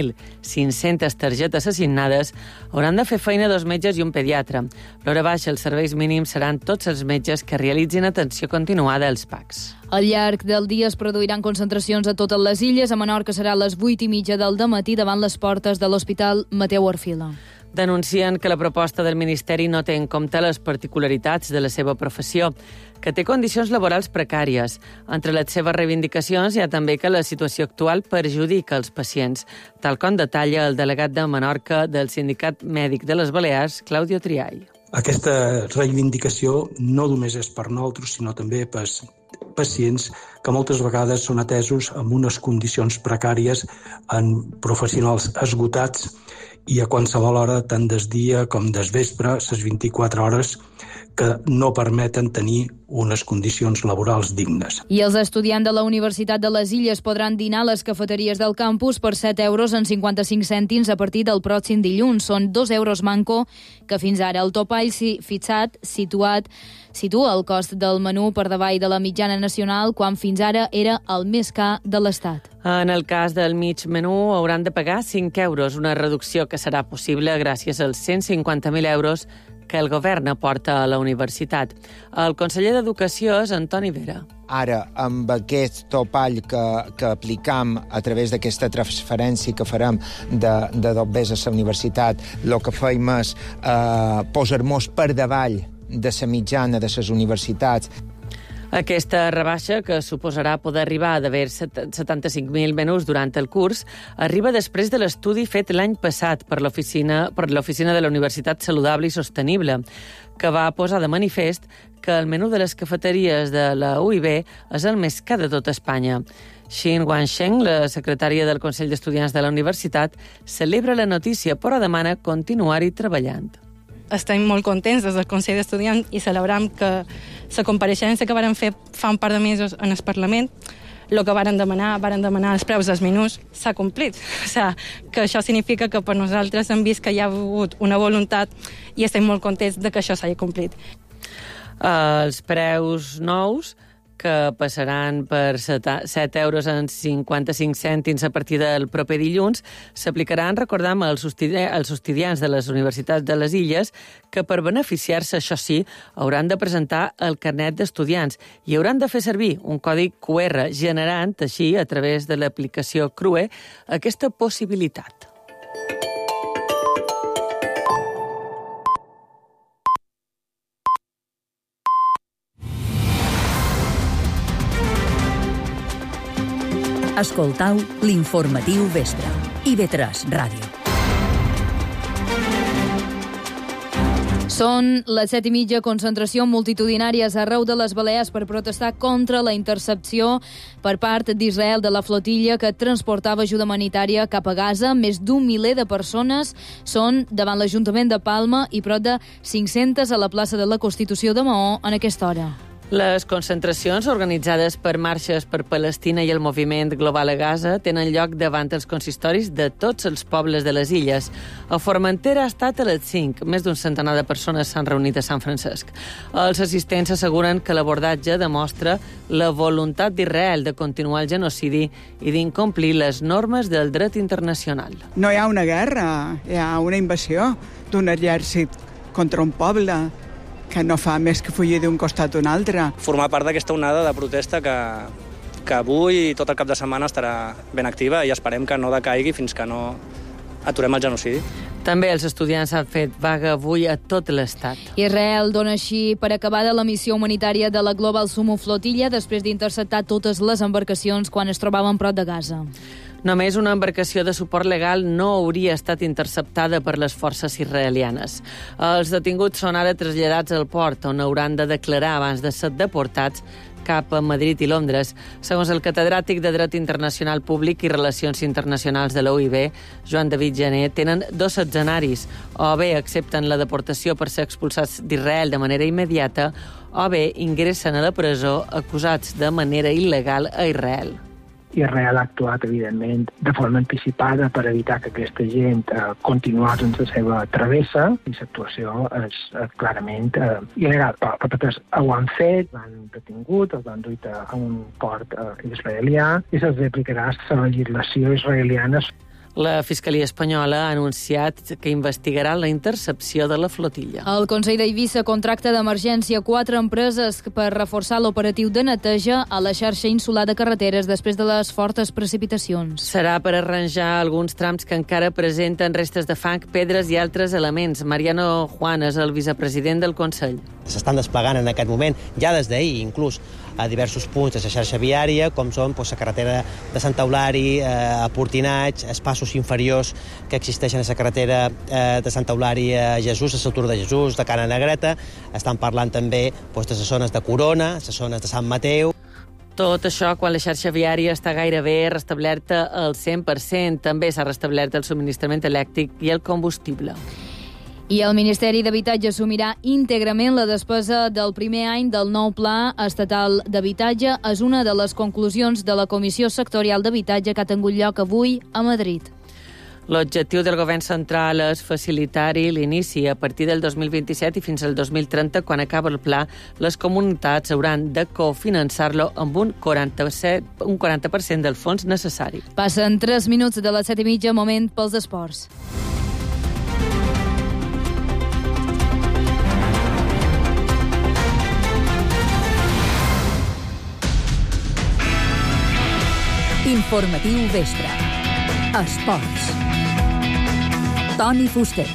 20.500 targetes assignades hauran de fer feina 2 metges i un pediatre. L'hora baixa, els serveis mínims seran tots els metges que realitzin atenció continuada als PACs. Al llarg del dia es produiran concentracions a totes les illes. A Menorca serà a les 8:30 del dematí davant les portes de l'Hospital Mateu Orfila. Denuncien que la proposta del Ministeri no té en compte les particularitats de la seva professió, que té condicions laborals precàries. Entre les seves reivindicacions hi ha també que la situació actual perjudica els pacients, tal com detalla el delegat de Menorca del Sindicat Mèdic de les Balears, Claudio Triay. Aquesta reivindicació no només és per nosaltres, sinó també per pacients que moltes vegades són atesos amb unes condicions precàries en professionals esgotats i a qualsevol hora, tant des dia com des vespre, les 24 hores, que no permeten tenir unes condicions laborals dignes. I els estudiants de la Universitat de les Illes podran dinar a les cafeteries del campus per 7 euros en 55 cèntims a partir del pròxim dilluns. Són 2 euros manco, que fins ara el topall fixat situa el cost del menú per davall de la mitjana nacional, quan fins ara era el més car de l'Estat. En el cas del mig menú hauran de pagar 5 euros, una reducció que serà possible gràcies als 150.000 euros que el govern aporta a la universitat. El conseller d'Educació és Antoni Vera. Ara, amb aquest topall que aplicam a través d'aquesta transferència que farem de dobbers a la universitat, el que feim és posar-nos per davall de la mitjana de les universitats. Aquesta rebaixa, que suposarà poder arribar a d'haver 75.000 menús durant el curs, arriba després de l'estudi fet l'any passat per l'Oficina de la Universitat Saludable i Sostenible, que va posar de manifest que el menú de les cafeteries de la UIB és el més car de tot Espanya. Xin Wansheng, la secretària del Consell d'Estudiants de la Universitat, celebra la notícia, però demana continuar-hi treballant. Estem molt contents des del Consell d'Estudiants i celebrem que la compareixença que vàrem fer fa un par de mesos en el Parlament el que varen demanar els preus dels menús, s'ha complit. O sigui, que això significa que per nosaltres hem vist que hi ha hagut una voluntat i estem molt contents de que això s'hagi complit. Els preus nous, que passaran per 7,55 euros a partir del proper dilluns, s'aplicaran, recordem, als estudiants de les universitats de les Illes, que per beneficiar-se, això sí, hauran de presentar el carnet d'estudiants i hauran de fer servir un codi QR, generant així, a través de l'aplicació Crue, aquesta possibilitat. Escoltau l'informatiu vespre. IB3 Ràdio. Són les 7:30, concentració multitudinàries arreu de les Balears per protestar contra la intercepció per part d'Israel de la flotilla que transportava ajuda humanitària cap a Gaza. Més d'un miler de persones són davant l'Ajuntament de Palma i prop de 500 a la plaça de la Constitució de Maó en aquesta hora. Les concentracions organitzades per Marxes per Palestina i el Moviment Global a Gaza tenen lloc davant els consistoris de tots els pobles de les illes. A Formentera ha estat a les 5. Més d'un centenar de persones s'han reunit a Sant Francesc. Els assistents asseguren que l'abordatge demostra la voluntat d'Israel de continuar el genocidi i d'incomplir les normes del dret internacional. No hi ha una guerra, hi ha una invasió d'un exèrcit contra un poble que no fa més que fugir d'un costat a un altre. Formar part d'aquesta onada de protesta que avui i tot el cap de setmana estarà ben activa i esperem que no decaigui fins que no aturem el genocidi. També els estudiants han fet vaga avui a tot l'estat. Israel dona així per acabada la missió humanitària de la Global Sumo Flotilla després d'interceptar totes les embarcacions quan es trobaven prop de Gaza. Només una embarcació de suport legal no hauria estat interceptada per les forces israelianes. Els detinguts són ara traslladats al port, on hauran de declarar abans de ser deportats cap a Madrid i Londres. Segons el catedràtic de Dret Internacional Públic i Relacions Internacionals de la UIB, Joan David Gené, tenen dos escenaris. O bé accepten la deportació per ser expulsats d'Israel de manera immediata, o bé ingressen a la presó acusats de manera il·legal a Israel. Israel ha actuat, evidentment, de forma anticipada per evitar que aquesta gent continués en la seva travessa i l'actuació és clarament il·legal. Però totes ho han fet, l'han detingut, els han duit a un port israelià i se'ls aplicarà la legislació israeliana. La Fiscalia Espanyola ha anunciat que investigarà la intercepció de la flotilla. El Consell d'Eivissa contracta d'emergència 4 empreses per reforçar l'operatiu de neteja a la xarxa insular de carreteres després de les fortes precipitacions. Serà per arranjar alguns trams que encara presenten restes de fang, pedres i altres elements. Mariano Juan és el vicepresident del Consell. S'estan desplegant en aquest moment, ja des d'ahir inclús, a diversos punts de la xarxa viària, com són la carretera de Sant Eulari, a Portinaig, els passos inferiors que existeixen a la carretera de Sant Eulari a Jesús, a l'altura de Jesús, de Cana Negreta. Estan parlant també de les zones de Corona, les zones de Sant Mateu. Tot això quan la xarxa viària està gairebé restablerta al 100%. També s'ha restablert el subministrament elèctric i el combustible. I el Ministeri d'Habitatge assumirà íntegrament la despesa del primer any del nou Pla Estatal d'Habitatge. És una de les conclusions de la Comissió Sectorial d'Habitatge que ha tingut lloc avui a Madrid. L'objectiu del govern central és facilitar-hi l'inici. A partir del 2027 i fins al 2030, quan acaba el pla, les comunitats hauran de cofinançar-lo amb un 40% del fons necessari. Passen 3 minuts de les 7:30, moment pels esports. Informatiu vespre. Esports. Toni Fuster.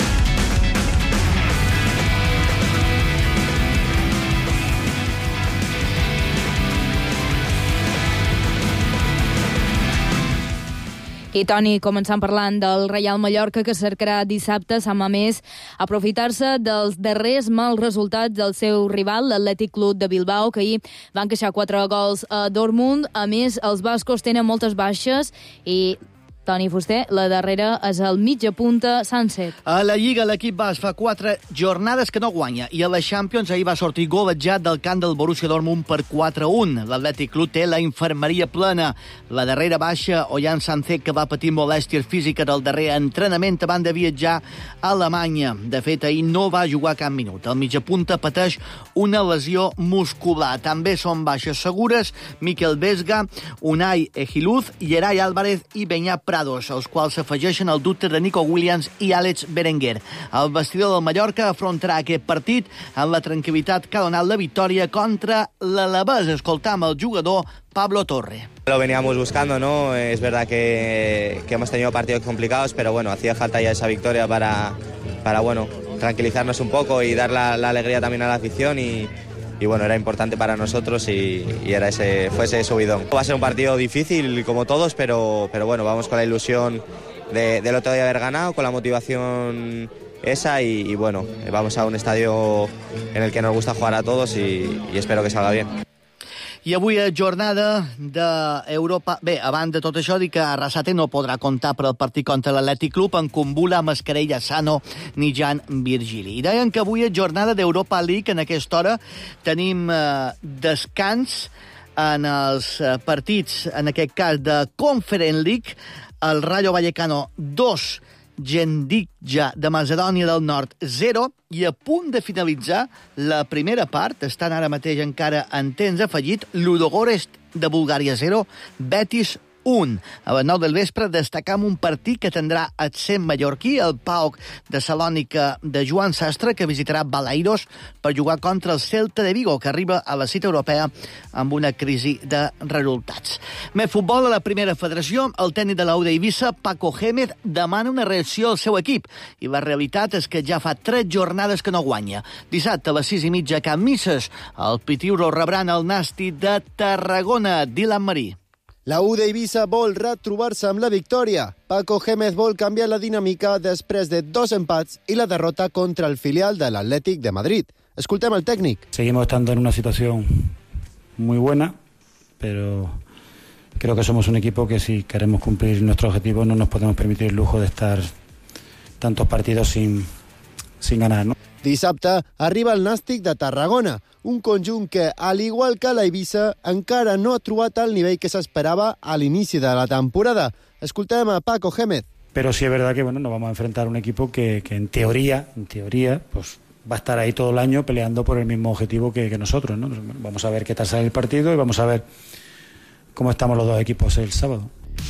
I, Toni, començant parlant del Reial Mallorca, que cercarà dissabte a Sant Mamés aprofitar-se dels darrers mals resultats del seu rival, l'Atlètic Club de Bilbao, que ahir van queixar 4 gols a Dortmund. A més, els bascos tenen moltes baixes i Toni Fuster, la darrera és el mitja punta Sunset. A la Lliga l'equip basc fa 4 jornades que no guanya i a la Champions ahir va sortir golejat del camp del Borussia Dortmund per 4-1. L'Atlètic Club té la infermeria plena. La darrera baixa, Ollán Sancet, que va patir molèsties físiques del darrer entrenament abans de viatjar a Alemanya. De fet, ahir no va jugar cap minut. El mitjapunta pateix una lesió muscular. També són baixes segures Miquel Vesga, Unai Egiluz, Yeray Álvarez i Beñat Prados, als quals s'afegeixen el dubte de Nico Williams i Àlex Berenguer. El vestidor del Mallorca afrontarà aquest partit amb la tranquil·litat que ha donat la victòria contra l'Alavés. Escoltam el jugador Pablo Torre. Lo veníamos buscando, ¿no? Es verdad que hemos tenido partidos complicados, pero bueno, hacía falta ya esa victoria para bueno, tranquilizarnos un poco y dar la alegría también a la afición y bueno, era importante para nosotros y fue ese subidón. Va a ser un partido difícil como todos, pero bueno, vamos con la ilusión del otro día haber ganado, con la motivación esa y bueno, vamos a un estadio en el que nos gusta jugar a todos y espero que salga bien. I avui és jornada d'Europa. Bé, abans de tot això, dic que Arrasate no podrà comptar per al partit contra l'Atlètic Club en Kumbula, Mascarella, Sano ni Jan Virgili. I deien que avui és jornada d'Europa League. En aquesta hora tenim descans en els partits, en aquest cas de Conference League. El Rayo Vallecano 2, Gendija de Macedònia del Nord 0, i a punt de finalitzar la primera part, estan ara mateix encara en temps afegit, Ludogorets de Bulgària 0, Betis 1. A les 9 del vespre destacam un partit que tindrà accent mallorquí, el PAOK de Salònica de Joan Sastre, que visitarà Balaidos per jugar contra el Celta de Vigo, que arriba a la cita europea amb una crisi de resultats. Més futbol a la primera federació. El tècnic de l'Aude Eivissa, Paco Gémez, demana una reacció al seu equip. I la realitat és que ja fa 3 jornades que no guanya. Dissabte a les 6:30 a Can Misses, el Pitiuro rebran el Nasti de Tarragona. Dylan Marí. La U d'Eivissa vol retrobar-se amb la victòria. Paco Gémez vol canviar la dinàmica després de 2 empats i la derrota contra el filial de l'Atlètic de Madrid. Escoltem el técnico. Seguimos estando en una situación muy buena, pero creo que somos un equipo que si queremos cumplir nuestro objetivo no nos podemos permitir el lujo de estar tantos partidos sin ganar, ¿no? Dissabte arriba el Nàstic de Tarragona, un conjunt que, al igual que l'Eivissa, encara no ha trobat el nivell que s'esperava a l'inici de la temporada. Escoltem a Paco Gémez. Pero sí es verdad que bueno, nos vamos a enfrentar a un equipo que en teoría, pues va a estar ahí todo el año peleando por el mismo objetivo que nosotros, ¿no? Vamos a ver qué tal sale el partido y vamos a ver cómo estamos los dos equipos el sábado.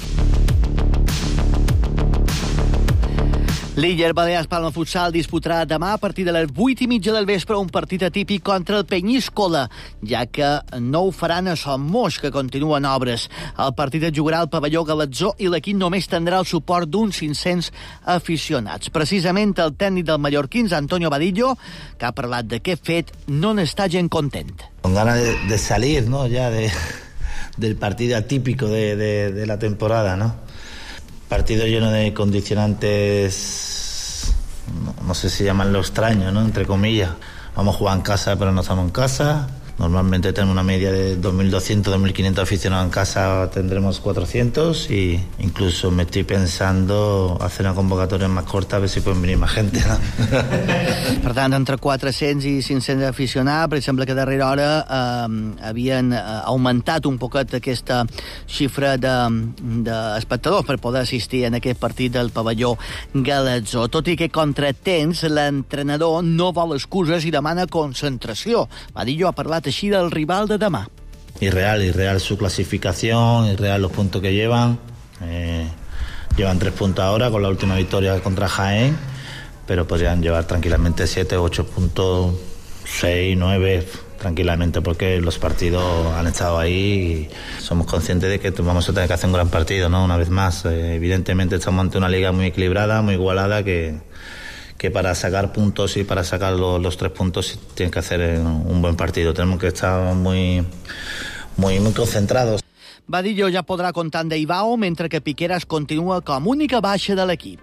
L'Iller Balears Palma Futsal disputarà demà a partir de les 8:30 del vespre un partit atípic contra el Penyíscola, ja que no ho faran a Son Moix, que continuen obres. El partit es jugarà al pavelló Galatzó i l'equip només tindrà el suport d'uns 500 aficionats. Precisament el tècnic del mallorquins, Antonio Vadillo, que ha parlat d'aquest fet, no n'està gent content. Con ganas de salir, ¿no? Ya del partido atípico de la temporada, ¿no? Partido lleno de condicionantes, no sé si llaman lo extraño, ¿no? Entre comillas. Vamos a jugar en casa, pero no estamos en casa. Normalmente tenemos una media de 2.200, 2.500 aficionados en casa, tendremos 400 y incluso me estoy pensando hacer una convocatoria más corta a ver si pueden venir más gente, ¿no? Per tant, entre 400 i 500 aficionats, per exemple que a darrera hora havien augmentat un poquet aquesta xifra d'espectadors per poder assistir en aquest partit del pavelló Galatzó. Tot i que contratemps, l'entrenador no vol excuses i demana concentració. Vadillo ha parlat així del rival de demà. Irreal su clasificación, irreal los puntos que llevan. Llevan 3 puntos ahora con la última victoria contra Jaén, pero podrían llevar tranquilamente 7, 8 puntos, 6, 9, tranquilamente, porque los partidos han estado ahí y somos conscientes de que vamos a tener que hacer un gran partido, ¿no? Una vez más, evidentemente estamos ante una liga muy equilibrada, muy igualada, que para sacar puntos y para sacar los 3 puntos tienen que hacer un buen partido. Tenemos que estar muy concentrados. Vadillo ja podrà comptar amb Deibao, mentre que Piqueras continua com única baixa de l'equip.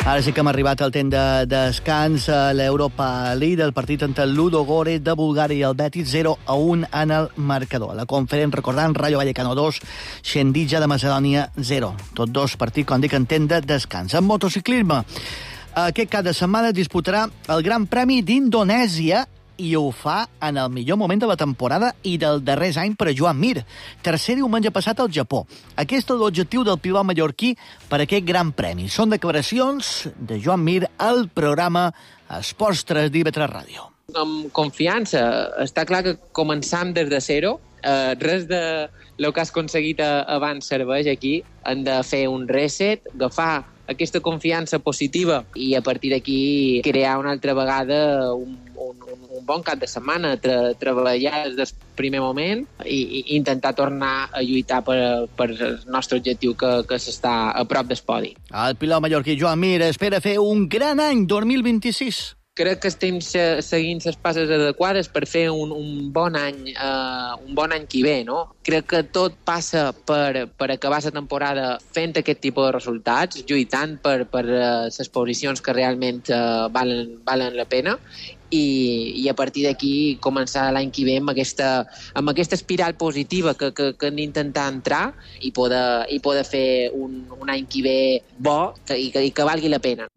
Ara sí que hem arribat al temps de descans a l'Europa League, el partit entre el Ludogorets de Bulgària i el Betis, 0-1 en el marcador. A la conferent, recordant, Rayo Vallecano 2, Xendija de Macedònia 0. Tots dos partits, com dic, en temps de descans. En motociclisme, aquest cap de setmana disputarà el Gran Premi d'Indonèsia i ho fa en el millor moment de la temporada i del darrer any per a Joan Mir. Tercer diumenge passat al Japó. Aquest és l'objectiu del pilot mallorquí per aquest gran premi. Són declaracions de Joan Mir al programa Esports 3 d'IV3 Ràdio. Amb confiança. Està clar que començam des de zero. Res de lo que has aconseguit abans serveix aquí. Hem de fer un reset, agafar aquesta confiança positiva i a partir d'aquí crear una altra vegada un bon cap de setmana, treballar des del primer moment i intentar tornar a lluitar per el nostre objectiu que s'està a prop del podi. El pilot mallorquí Joan Mir espera fer un gran any 2026. Crec que estem seguint les passes adequades per fer un bon any que ve, no? Crec que tot passa per acabar la temporada fent aquest tipus de resultats, lluitant per les posicions que realment valen la pena i a partir d'aquí començar l'any que ve amb aquesta espiral positiva que hem d'intentar entrar i poder fer un any que ve bo i que valgui la pena.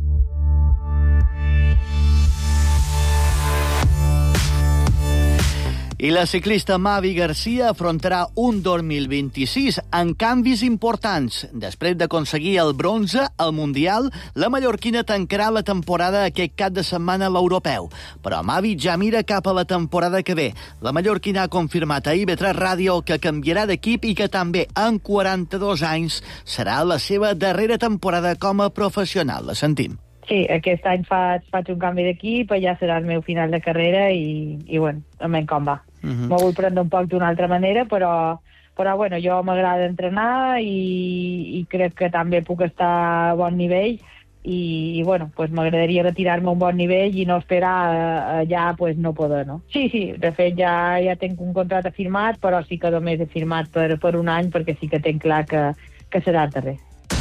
I la ciclista Mavi Garcia afrontarà un 2026 amb canvis importants. Després d'aconseguir el bronze al Mundial, la mallorquina tancarà la temporada aquest cap de setmana a l'Europeu. Però Mavi ja mira cap a la temporada que ve. La mallorquina ha confirmat a IV3 Ràdio que canviarà d'equip i que també en 42 anys serà la seva darrera temporada com a professional. La sentim. Sí, aquest any faig un canvi d'equip, ja serà el meu final de carrera i bueno, almenys com va. M'ho vull prendre un poc d'una altra manera, però bueno, jo m'agrada entrenar i crec que també puc estar a bon nivell i bueno, pues m'agradaria retirar-me a un bon nivell i no esperar ja pues no poder, no? Sí, de fet ja tinc un contracte firmat, però sí que només he firmat per un any perquè sí que tenc clar que serà el darrer.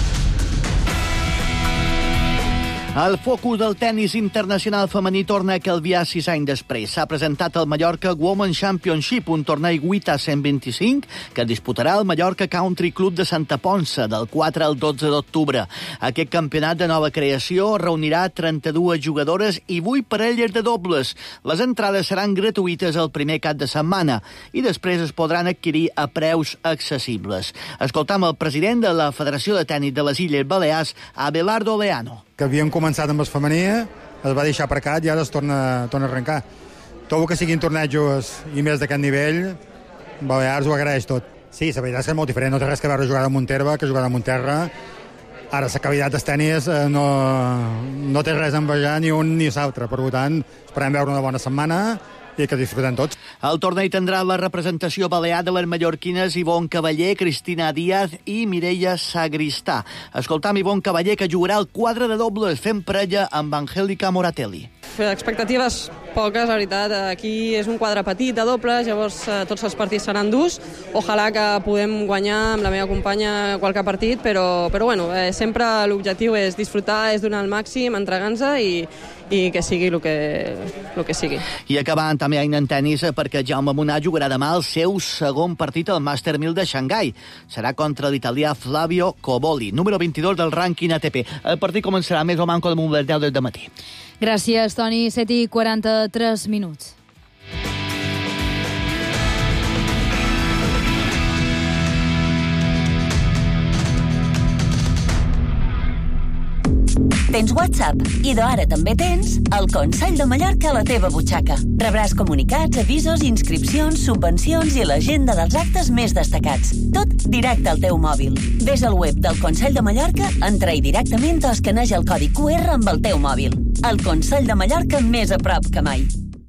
El focus del tennis internacional femení torna a Calvià 6 anys després. S'ha presentat el Mallorca Women's Championship, un torneig WTA 125 que disputarà el Mallorca Country Club de Santa Ponça del 4 al 12 d'octubre. Aquest campionat de nova creació reunirà 32 jugadores i 8 parelles de dobles. Les entrades seran gratuïtes el primer cap de setmana i després es podran adquirir a preus accessibles. Escoltam el president de la Federació de Tenis de les Illes Balears, Abelardo Leano. Que havíem començat amb el femení, es va deixar aparcat i ara es torna a arrencar. Tot el que siguin tornejos i més d'aquest nivell, Balears ho agraeix tot. Sí, la veritat és que és molt diferent, no té res que veure jugar a Montherba que jugar a Montterra. Ara, la qualitat del tenis no té res a envejar ni un ni l'altre, per tant, esperem veure una bona setmana i que disfrutem tots. El torneig tindrà la representació balear de les mallorquines Ivonne Cavaller, Cristina Díaz i Mireia Sagristà. Escoltam Ivonne Cavaller, que jugarà el quadre de dobles fent parella amb Angélica Moratelli. Expectatives poques, la veritat. Aquí és un quadre petit de dobles, llavors tots els partits seran durs. Ojalà que podem guanyar amb la meva companya qualque partit, però bueno, sempre l'objectiu és disfrutar, és donar el màxim, entregar-nos i que sigui el que sigui. I acabant també en tennis, perquè Jaume Munar jugarà demà el seu segon partit al Master 1000 de Xangai. Serà contra l'italià Flavio Coboli, número 22 del rànquing ATP. El partit començarà més o manco de 10 del matí. Gràcies, Toni. 7:43 minuts. Tens WhatsApp i d'ara també tens el Consell de Mallorca a la teva butxaca. Rebràs comunicats, avisos, inscripcions, subvencions i l'agenda dels actes més destacats. Tot directe al teu mòbil. Ves al web del Consell de Mallorca, entra-hi directament o escaneja el codi QR amb el teu mòbil. El Consell de Mallorca més a prop que mai.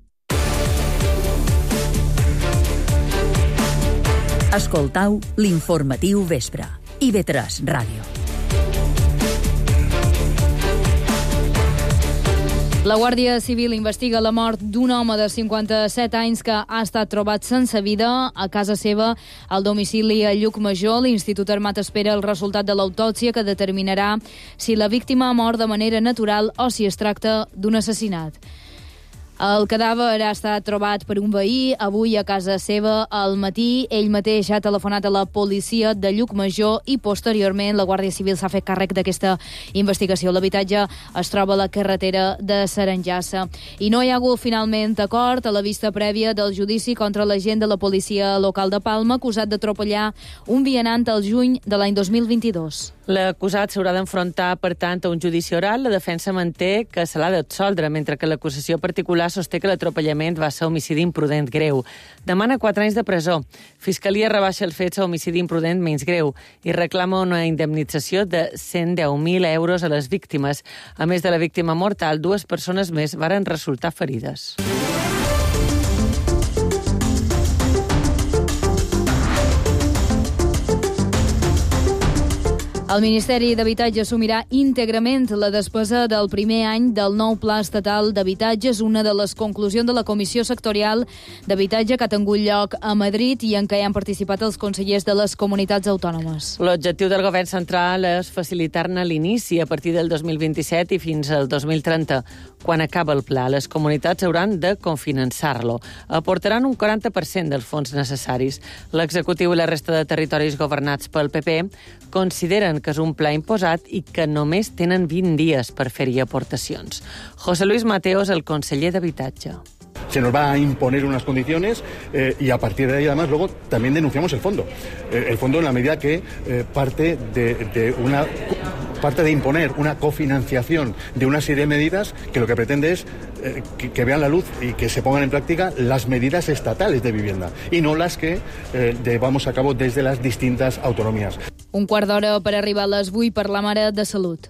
Escoltau l'informatiu vespre. IV3 Ràdio. La Guàrdia Civil investiga la mort d'un home de 57 anys que ha estat trobat sense vida a casa seva al domicili a Llucmajor. L'Institut Armat espera el resultat de l'autòpsia que determinarà si la víctima ha mort de manera natural o si es tracta d'un assassinat. El cadàver ha estat trobat per un veí avui a casa seva al matí. Ell mateix ha telefonat a la policia de Llucmajor i posteriorment la Guàrdia Civil s'ha fet càrrec d'aquesta investigació. L'habitatge es troba a la carretera de Saranjassa. I no hi ha hagut finalment acord a la vista prèvia del judici contra l'agent de la policia local de Palma acusat d'atropellar un vianant al juny de l'any 2022. L'acusat s'haurà d'enfrontar, per tant, a un judici oral. La defensa manté que se l'ha d'absoldre, mentre que l'acusació particular sosté que l'atropellament va ser homicidi imprudent greu. Demana 4 anys de presó. Fiscalia rebaixa els fets a homicidi imprudent menys greu i reclama una indemnització de 110.000 euros a les víctimes. A més de la víctima mortal, 2 persones més varen resultar ferides. El Ministeri d'Habitatge assumirà íntegrament la despesa del primer any del nou Pla Estatal d'Habitatge. És una de les conclusions de la Comissió Sectorial d'Habitatge que ha tingut lloc a Madrid i en què hi han participat els consellers de les comunitats autònomes. L'objectiu del govern central és facilitar-ne l'inici a partir del 2027 i fins al 2030. Quan acaba el pla, les comunitats hauran de cofinançar-lo. Aportaran un 40% dels fons necessaris. L'executiu i la resta de territoris governats pel PP consideren que és un pla imposat i que només tenen 20 dies per fer-hi aportacions. José Luis Mateo és el conseller d'Habitatge. Se nos va a imponer unas condiciones y a partir de ahí, además, luego también denunciamos el fondo. El fondo en la medida que parte de imponer una cofinanciación de una serie de medidas que lo que pretende es que vean la luz y que se pongan en práctica las medidas estatales de vivienda y no las que llevamos a cabo desde las distintas autonomías. Un quart d'hora per arribar a les 8 per la Mare de Salut.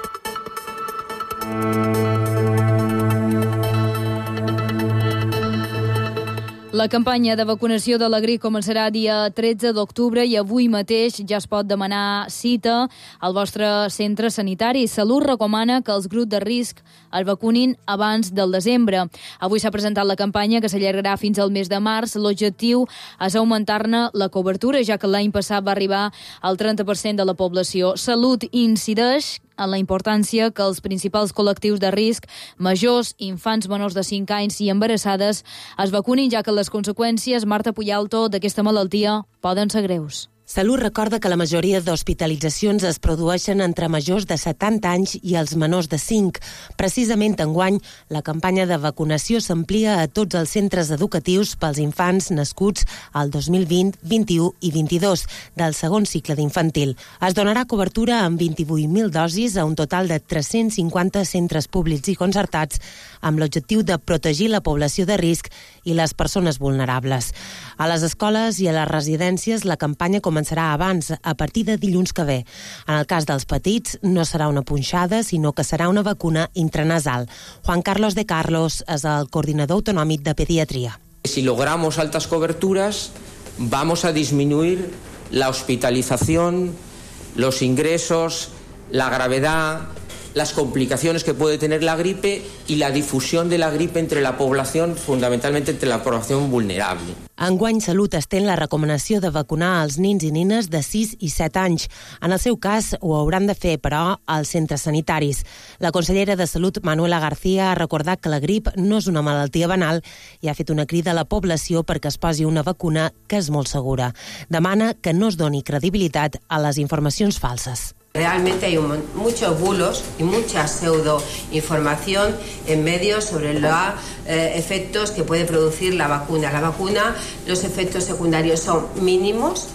La campanya de vacunació de la grip començarà dia 13 d'octubre i avui mateix ja es pot demanar cita al vostre centre sanitari. Salut recomana que els grups de risc es vacunin abans del desembre. Avui s'ha presentat la campanya que s'allargarà fins al mes de març. L'objectiu és augmentar-ne la cobertura, ja que l'any passat va arribar al 30% de la població. Salut incideix en la importància que els principals col·lectius de risc, majors, infants menors de 5 anys i embarassades, es vacunin, ja que les conseqüències, Marta Puyalto, d'aquesta malaltia poden ser greus. Salut recorda que la majoria d'hospitalitzacions es produeixen entre majors de 70 anys i els menors de 5. Precisament enguany, la campanya de vacunació s'amplia a tots els centres educatius pels infants nascuts al 2020, 21 i 22 del segon cicle d'infantil. Es donarà cobertura amb 28.000 dosis a un total de 350 centres públics i concertats amb l'objectiu de protegir la població de risc i les persones vulnerables. A les escoles i a les residències la campanya començarà abans, a partir de dilluns que ve. En el cas dels petits, no serà una punxada, sinó que serà una vacuna intranasal. Juan Carlos de Carlos és el coordinador autonòmic de pediatría. Si logramos altas coberturas, vamos a disminuir la hospitalización, los ingresos, la gravedad, las complicaciones que puede tener la gripe y la difusión de la gripe entre la población, fundamentalmente entre la población vulnerable. Enguany Salut estén la recomanació de vacunar als nins i nines de 6 i 7 anys. En el seu cas, ho hauran de fer, però, als centres sanitaris. La consellera de Salut, Manuela García, ha recordat que la grip no és una malaltia banal i ha fet una crida a la població perquè es posi una vacuna que és molt segura. Demana que no es doni credibilitat a les informacions falses. Realmente hay muchos bulos y mucha pseudoinformación en medios sobre los efectos que puede producir la vacuna. La vacuna, los efectos secundarios son mínimos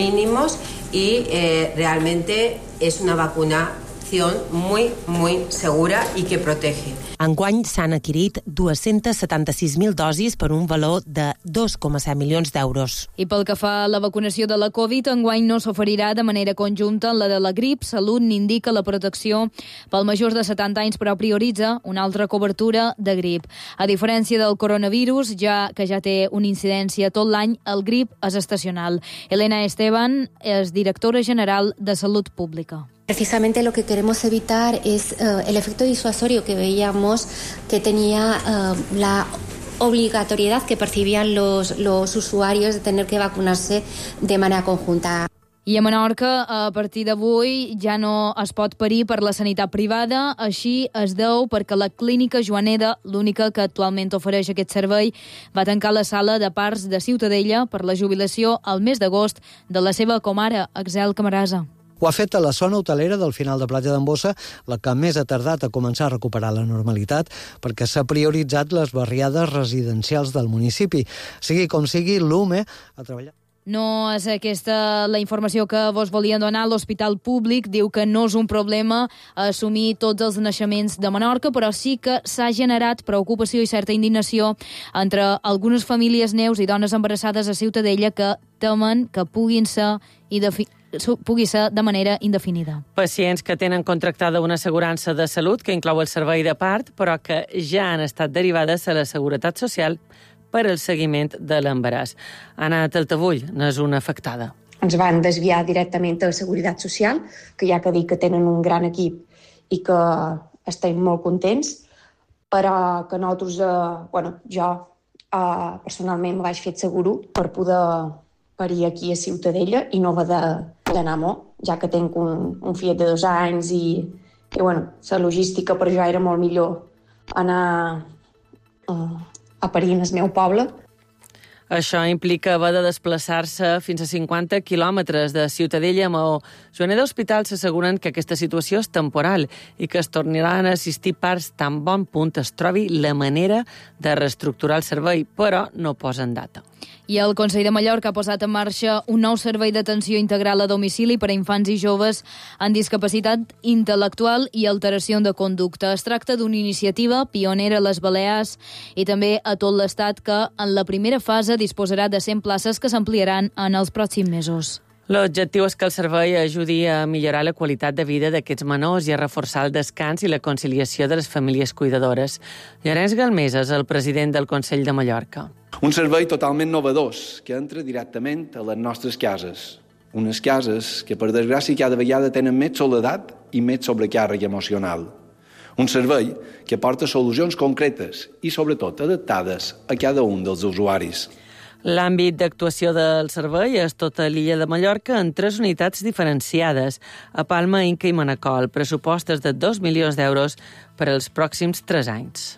y realmente es una vacunación muy segura y que protege. Enguany s'han adquirit 276.000 dosis per un valor de 2,7 milions d'euros. I pel que fa a la vacunació de la Covid, enguany no s'oferirà de manera conjunta la de la grip. Salut n'indica la protecció pel majors de 70 anys, però prioritza una altra cobertura de grip. A diferència del coronavirus, que ja té una incidència tot l'any, el grip és estacional. Elena Esteban és directora general de Salut Pública. Precisamente lo que queremos evitar es el efecto disuasorio que veíamos que tenía la obligatoriedad que percibían los usuarios de tener que vacunarse de manera conjunta. I a Menorca, a partir d'avui, ja no es pot parir per la sanitat privada. Així es deu perquè la Clínica Joaneda, l'única que actualment ofereix aquest servei, va tancar la sala de parts de Ciutadella per la jubilació al mes d'agost de la seva comare, Axel Camarasa. Ho ha fet a la zona hotelera del final de Platja d'en Bossa, la que més ha tardat a començar a recuperar la normalitat, perquè s'ha prioritzat les barriades residencials del municipi. Sigui com sigui, l'UME ha treballat. No és aquesta la informació que vos volien donar. L'Hospital Públic diu que no és un problema assumir tots els naixements de Menorca, però sí que s'ha generat preocupació i certa indignació entre algunes famílies neus i dones embarassades a Ciutadella que temen que pugui ser de manera indefinida. Pacients que tenen contractada una assegurança de salut que inclou el servei de part, però que ja han estat derivades a la Seguretat Social per al seguiment de l'embaràs. Anna Taltavull n'és una afectada. Ens van desviar directament a la Seguretat Social, que ja que dic que tenen un gran equip i que estem molt contents, però que nosaltres, jo personalment me vaig fer seguro per poder parir aquí a Ciutadella i no haver d'anar molt, ja que tinc un fiet de 2 anys i la logística per jo era molt millor anar a parir en el meu poble. Això implica haver de desplaçar-se fins a 50 quilòmetres de Ciutadella a Maó. Joaneda Hospital s'asseguren que aquesta situació és temporal i que es tornaran a assistir parts tan bon punt es trobi la manera de reestructurar el servei, però no posen data. I el Consell de Mallorca ha posat en marxa un nou servei d'atenció integral a domicili per a infants i joves amb discapacitat intel·lectual i alteració de conducta. Es tracta d'una iniciativa pionera a les Balears i també a tot l'Estat que en la primera fase disposarà de 100 places que s'ampliaran en els pròxims mesos. L'objectiu és que el servei ajudi a millorar la qualitat de vida d'aquests menors i a reforçar el descans i la conciliació de les famílies cuidadores. Llorenç Galmés és el president del Consell de Mallorca. Un servei totalment novedós que entra directament a les nostres cases. Unes cases que, per desgràcia, cada vegada tenen més soledat i més sobrecàrrega emocional. Un servei que aporta solucions concretes i, sobretot, adaptades a cada un dels usuaris. L'àmbit d'actuació del servei és tota l'illa de Mallorca en 3 unitats diferenciades, a Palma, Inca i Manacor, pressupostes de 2 milions d'euros per als pròxims 3 anys.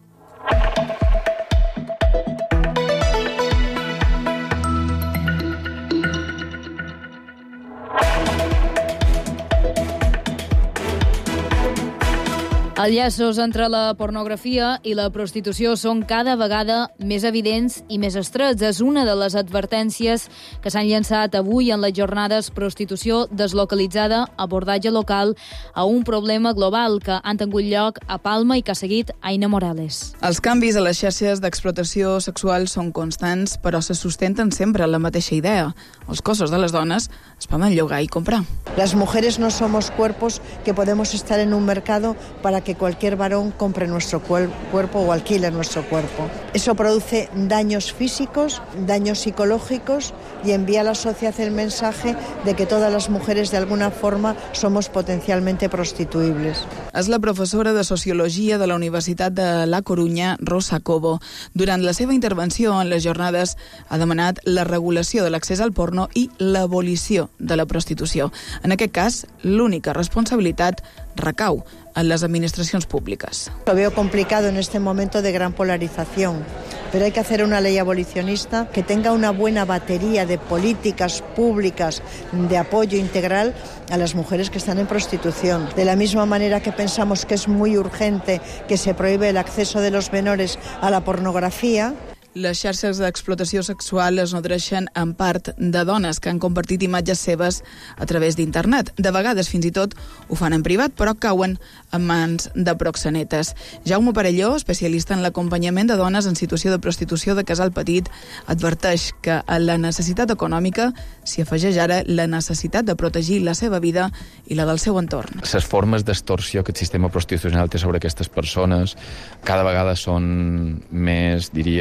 Els llaços entre la pornografia i la prostitució són cada vegada més evidents i més estrets. És una de les advertències que s'han llançat avui en les jornades Prostitució deslocalitzada, abordatge local a un problema global que han tingut lloc a Palma i que ha seguit Aina Morales. Els canvis a les xarxes d'explotació sexual són constants, però se sustenten sempre en la mateixa idea. Els cossos de les dones es poden llogar i comprar. Las mujeres no somos cuerpos que podemos estar en un mercado para que cualquier varón compre nuestro cuerpo o alquile nuestro cuerpo. Eso produce daños físicos, daños psicológicos y envía a la sociedad el mensaje de que todas las mujeres de alguna forma somos potencialmente prostituibles. És la professora de Sociologia de la Universitat de La Corunya, Rosa Cobo. Durant la seva intervenció en les jornades ha demanat la regulació de l'accés al porno i l'abolició de la prostitució. En aquest cas, l'única responsabilitat recau en las administraciones públicas. Lo veo complicado en este momento de gran polarización, pero hay que hacer una ley abolicionista que tenga una buena batería de políticas públicas de apoyo integral a las mujeres que están en prostitución. De la misma manera que pensamos que es muy urgente que se prohíbe el acceso de los menores a la pornografía. Les xarxes d'explotació sexual es nodreixen en part de dones que han compartit imatges seves a través d'internet. De vegades, fins i tot, ho fan en privat, però cauen en mans de proxenetes. Jaume Parelló, especialista en l'acompanyament de dones en situació de prostitució de casal petit, adverteix que a la necessitat econòmica s'hi afegeix ara la necessitat de protegir la seva vida i la del seu entorn. Les formes d'extorsió que el sistema prostitucional té sobre aquestes persones cada vegada són més, diria,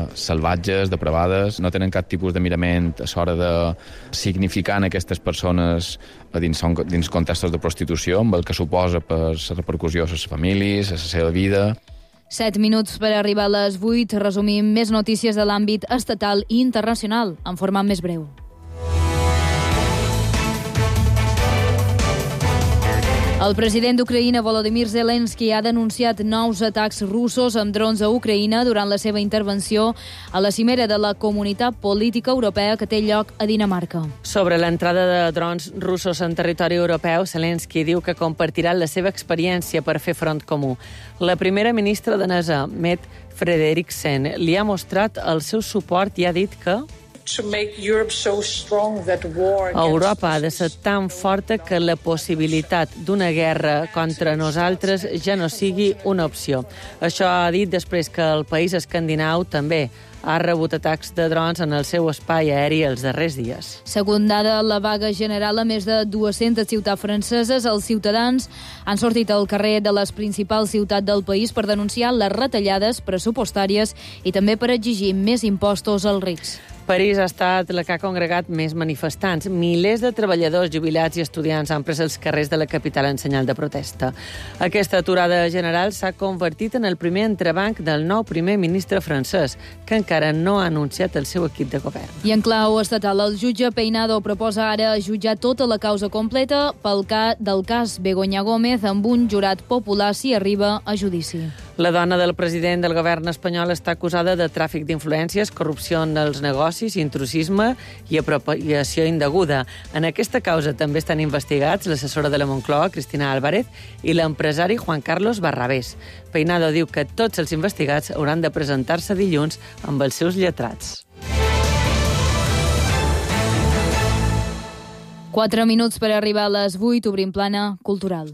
salvatges, depravades, no tenen cap tipus de mirament a l'hora de significar aquestes persones dins contextos de prostitució, amb el que suposa per la repercussió a les famílies, a la seva vida. 7 minuts per arribar a les 8. Resumim més notícies de l'àmbit estatal i internacional, en format més breu. El president d'Ucraïna, Volodymyr Zelensky, ha denunciat nous atacs russos amb drons a Ucraïna durant la seva intervenció a la cimera de la Comunitat Política Europea que té lloc a Dinamarca. Sobre l'entrada de drons russos en territori europeu, Zelensky diu que compartiran la seva experiència per fer front comú. La primera ministra danesa, Mette Frederiksen, li ha mostrat el seu suport i ha dit que Europa ha de ser tan forta que la possibilitat d'una guerra contra nosaltres ja no sigui una opció. Això ha dit després que el país escandinau també ha rebut atacs de drons en el seu espai aeri els darrers dies. Secundada la vaga general a més de 200 ciutats franceses, els ciutadans han sortit al carrer de les principals ciutats del país per denunciar les retallades pressupostàries i també per exigir més impostos als rics. París ha estat la que ha congregat més manifestants. Milers de treballadors, jubilats i estudiants han pres els carrers de la capital en senyal de protesta. Aquesta aturada general s'ha convertit en el primer entrebanc del nou primer ministre francès, que encara no ha anunciat el seu equip de govern. I en clau estatal, el jutge Peinado proposa ara jutjar tota la causa completa del cas Begoña Gómez amb un jurat popular si arriba a judici. La dona del president del govern espanyol està acusada de tràfic d'influències, corrupció en els negocis, intrusisme i apropiació indeguda. En aquesta causa també estan investigats l'assessora de la Moncloa, Cristina Álvarez, i l'empresari Juan Carlos Barrabés. Peinado diu que tots els investigats hauran de presentar-se dilluns amb els seus lletrats. 4 minuts per arribar a les 8, obrim plana cultural.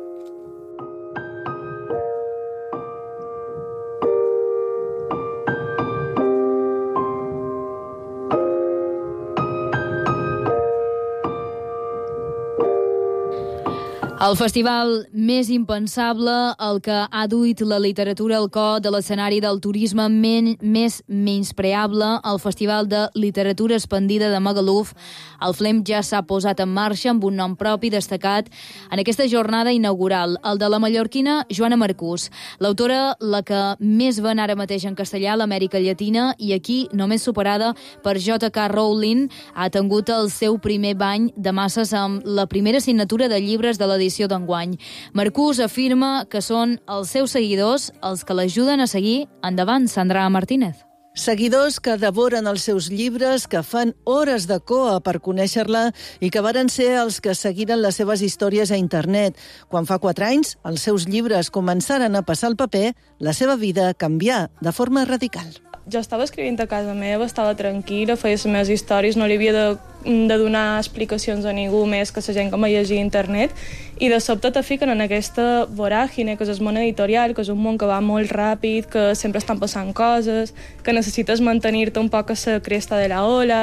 El festival més impensable, el que ha duit la literatura al cor de l'escenari del turisme més menyspreable, el Festival de Literatura Expandida de Magaluf, el FLEM ja s'ha posat en marxa amb un nom propi destacat en aquesta jornada inaugural, el de la mallorquina Joana Marcús, l'autora la que més ven ara mateix en castellà a l'Amèrica Llatina i aquí, només superada per J.K. Rowling, ha tingut el seu primer bany de masses amb la primera signatura de llibres de l'edició d'enguany. Marcús afirma que són els seus seguidors els que l'ajuden a seguir. Endavant, Sandra Martínez. Seguidors que devoren els seus llibres, que fan hores de coa per conèixer-la i que varen ser els que seguiren les seves històries a internet. Quan fa 4 anys els seus llibres començaren a passar al paper, la seva vida canvià de forma radical. Jo estava escrivint a casa meva, estava tranquil·la, feia les meves històries, no li havia de donar explicacions a ningú més que la gent que me llegia a internet, i de sobte te fiquen en aquesta voràgine, que és el món editorial, que és un món que va molt ràpid, que sempre estan passant coses, que necessites mantenir-te un poc a la cresta de la ola,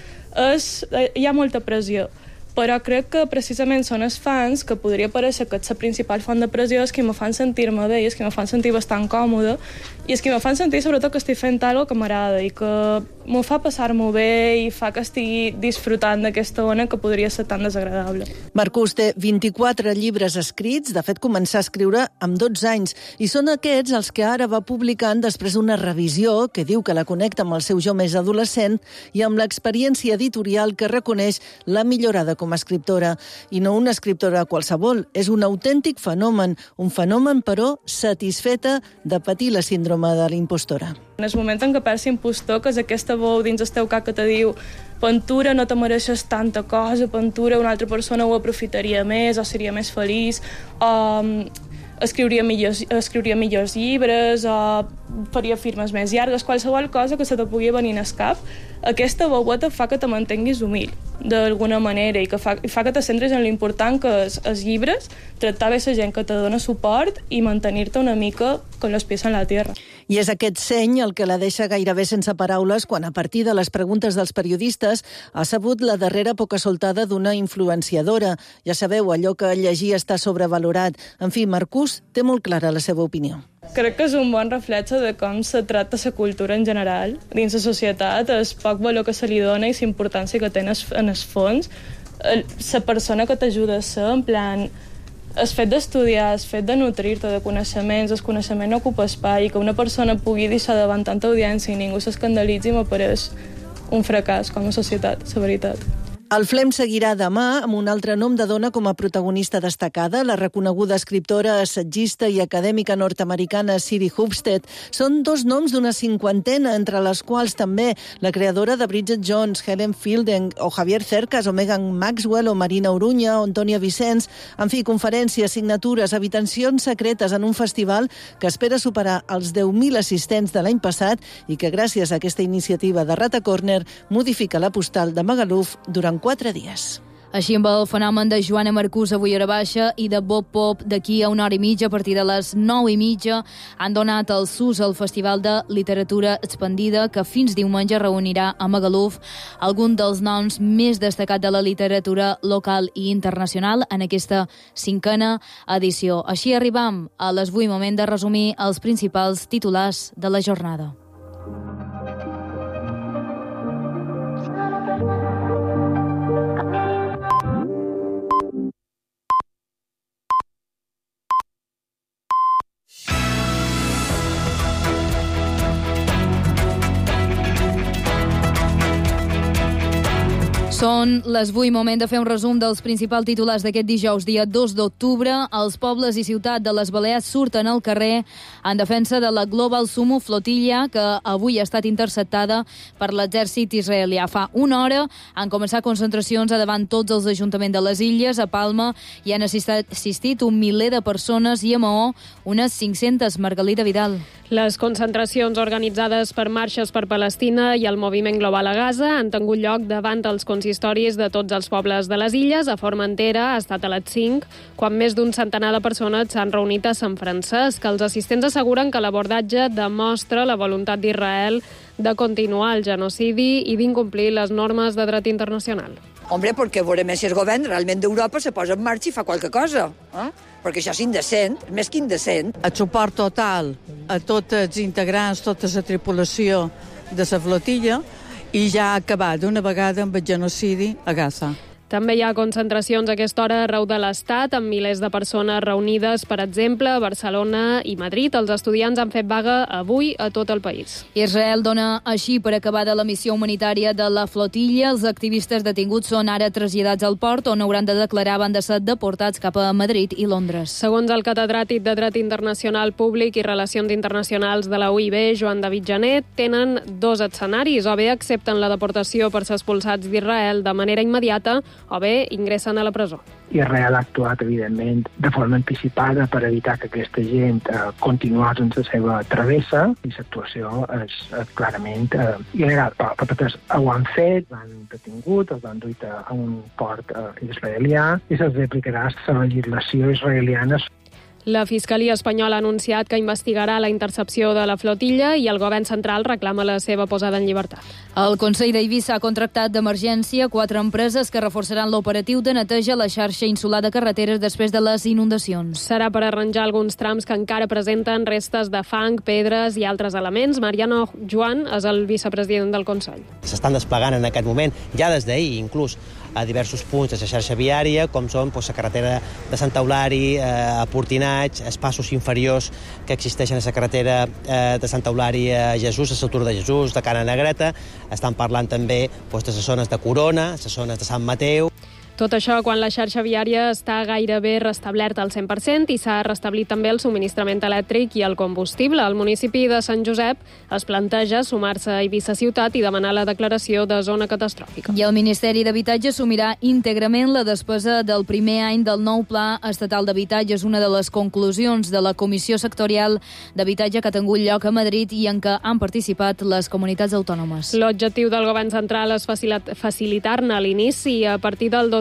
hi ha molta pressió. Però crec que precisament són els fans, que podria parèixer que és la principal font de pressió, és que me fan sentir-me bé, és que me fan sentir bastant còmode, i és que me fan sentir sobretot que estic fent alguna que m'agrada i que m'ho fa passar-m'ho bé i fa que estigui disfrutant d'aquesta ona que podria ser tan desagradable. Marcús té 24 llibres escrits, de fet començà a escriure amb 12 anys, i són aquests els que ara va publicant després d'una revisió que diu que la connecta amb el seu jo més adolescent i amb l'experiència editorial que reconeix la millorada com a escriptora. I no una escriptora qualsevol, és un autèntic fenomen, un fenomen, però, satisfeta de patir la síndrome de l'impostora. En el moment en què perds l'impostor, que és aquesta veu dins el teu cap que te diu Ventura, no te mereixes tanta cosa, Ventura, una altra persona ho aprofitaria més, o seria més feliç, o escriuria millors llibres, o faria firmes més llargues, qualsevol cosa que se te pugui venir al cap, aquesta veueta fa que te mantenguis humil, d'alguna manera, i que fa que te centres en l'important que és els llibres, tractar bé la gent que te dona suport i mantenir-te una mica con los pies en la tierra. I és aquest seny el que la deixa gairebé sense paraules quan, a partir de les preguntes dels periodistes, ha sabut la darrera poca soltada d'una influenciadora. Ja sabeu, allò que llegir està sobrevalorat. En fi, Marcús té molt clara la seva opinió. Crec que és un bon reflexe de com se tracta la cultura en general dins la societat, el poc valor que se li dona i la importància que té en el fons. La persona que t'ajuda a ser, en plan, el fet d'estudiar, el fet de nutrir-te de coneixements, el coneixement no ocupa espai, i que una persona pugui deixar davant tanta audiència i ningú s'escandalitzi m'apareix un fracàs com a societat, la veritat. El Flem seguirà demà amb un altre nom de dona com a protagonista destacada, la reconeguda escriptora, assagista i acadèmica nord-americana Siri Hupstead. Són 2 noms d'una 50, entre les quals també la creadora de Bridget Jones, Helen Fielding, o Javier Cercas, o Megan Maxwell, o Marina Oruña, o Antònia Vicens. En fi, conferències, signatures, habitacions secretes en un festival que espera superar els 10.000 assistents de l'any passat i que, gràcies a aquesta iniciativa de Rata Corner, modifica la postal de Magaluf durant 4 dies. Així amb el fenomen de Joana Marcús avui a hora baixa i de Bob Pop d'aquí a 1h30 a partir de les 9:30 han donat el sus al Festival de Literatura Expandida que fins diumenge reunirà a Magaluf algun dels noms més destacats de la literatura local i internacional en aquesta 5a edició. Així arribam a l'avui moment de resumir els principals titulars de la jornada. Són les 8, moment de fer un resum dels principals titulars d'aquest dijous, dia 2 d'octubre. Els pobles i ciutat de les Balears surten al carrer en defensa de la Global Sumo Flotilla, que avui ha estat interceptada per l'exèrcit israelià. Fa una hora han començat concentracions a davant tots els ajuntaments de les illes. A Palma hi han assistit un miler de persones i a Maó unes 500. Margalida Vidal. Les concentracions organitzades per Marxes per Palestina i el Moviment Global a Gaza han tingut lloc davant els consistoris de tots els pobles de les illes. A Formentera ha estat a les 5, quan més d'un centenar de persones s'han reunit a Sant Francesc. Els assistents asseguren que l'abordatge demostra la voluntat d'Israel de continuar el genocidi i d'incomplir les normes de dret internacional. Hombre, perquè veurem si el govern realment d'Europa se posa en marxa i fa qualque cosa, perquè això és indecent, és més que indecent. El suport total a tots els integrants, tota la tripulació de la flotilla, i ja ha acabat d'una vegada amb el genocidi a Gaza. També hi ha concentracions a aquesta hora arreu de l'Estat, amb milers de persones reunides, per exemple, a Barcelona i Madrid. Els estudiants han fet vaga avui a tot el país. Israel dona així per acabada la missió humanitària de la flotilla. Els activistes detinguts són ara traslladats al port, on hauran de declarar van de ser deportats cap a Madrid i Londres. Segons el catedràtic de Dret Internacional Públic i Relacions Internacionals de la UIB, Joan David Janet, tenen 2 escenaris. O bé accepten la deportació per ser expulsats d'Israel de manera immediata, o bé ingressen a la presó. Israel ha actuat, evidentment, de forma anticipada per evitar que aquesta gent continués en la seva travessa, i l'actuació és clarament il·legal. Però totes ho han fet, l'han detingut, els han duit a un port israelià i se'ls aplicarà la legislació israeliana. La Fiscalia espanyola ha anunciat que investigarà la intercepció de la flotilla i el govern central reclama la seva posada en llibertat. El Consell d'Eivissa ha contractat d'emergència 4 empreses que reforçaran l'operatiu de neteja a la xarxa insular de carreteres després de les inundacions. Serà per arranjar alguns trams que encara presenten restes de fang, pedres i altres elements. Mariano Joan és el vicepresident del Consell. S'estan desplegant en aquest moment, ja des d'ahir inclús, a diversos punts de la xarxa viària, com són la carretera de Sant Eulari, a Portinatx, els passos inferiors que existeixen a la carretera de Sant Eulari a Jesús, a l'altura de Jesús, de Cana Negreta. Estan parlant també de les zones de Corona, les zones de Sant Mateu. Tot això quan la xarxa viària està gairebé restablerta al 100% i s'ha restablit també el subministrament elèctric i el combustible. El municipi de Sant Josep es planteja sumar-se a Eivissa Ciutat i demanar la declaració de zona catastròfica. I el Ministeri d'Habitatge assumirà íntegrament la despesa del primer any del nou Pla Estatal d'Habitatge. És una de les conclusions de la Comissió Sectorial d'Habitatge que ha tingut lloc a Madrid i en què han participat les comunitats autònomes. L'objectiu del govern central és facilitar-ne l'inici a partir del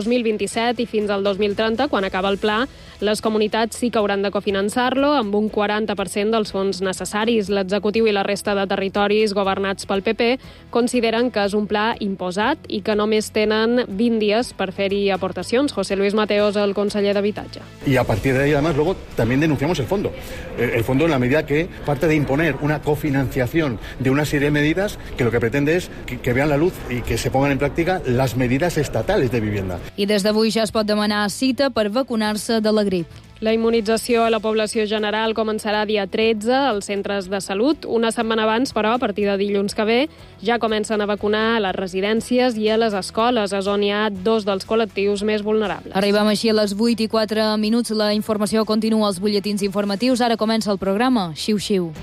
2027 i fins al 2030, quan acaba el pla, les comunitats sí que hauran de cofinançar-lo amb un 40% dels fons necessaris. L'executiu i la resta de territoris governats pel PP consideren que és un pla imposat i que només tenen 20 dies per fer-hi aportacions. José Luis Mateos, el conseller d'Habitatge. Y a partir de ahí, además, luego también denunciamos el fondo. El fondo en la medida que parte de imponer una cofinanciación de una serie de medidas que lo que pretende es que vean la luz y que se pongan en práctica las medidas estatales de vivienda. I des d'avui ja es pot demanar cita per vacunar-se de la grip. La immunització a la població general començarà dia 13 als centres de salut. Una setmana abans, però, a partir de dilluns que ve, ja comencen a vacunar a les residències i a les escoles, és on hi ha 2 dels col·lectius més vulnerables. Arribem així a les 8:04. La informació continua als butlletins informatius. Ara comença el programa Xiu-Xiu.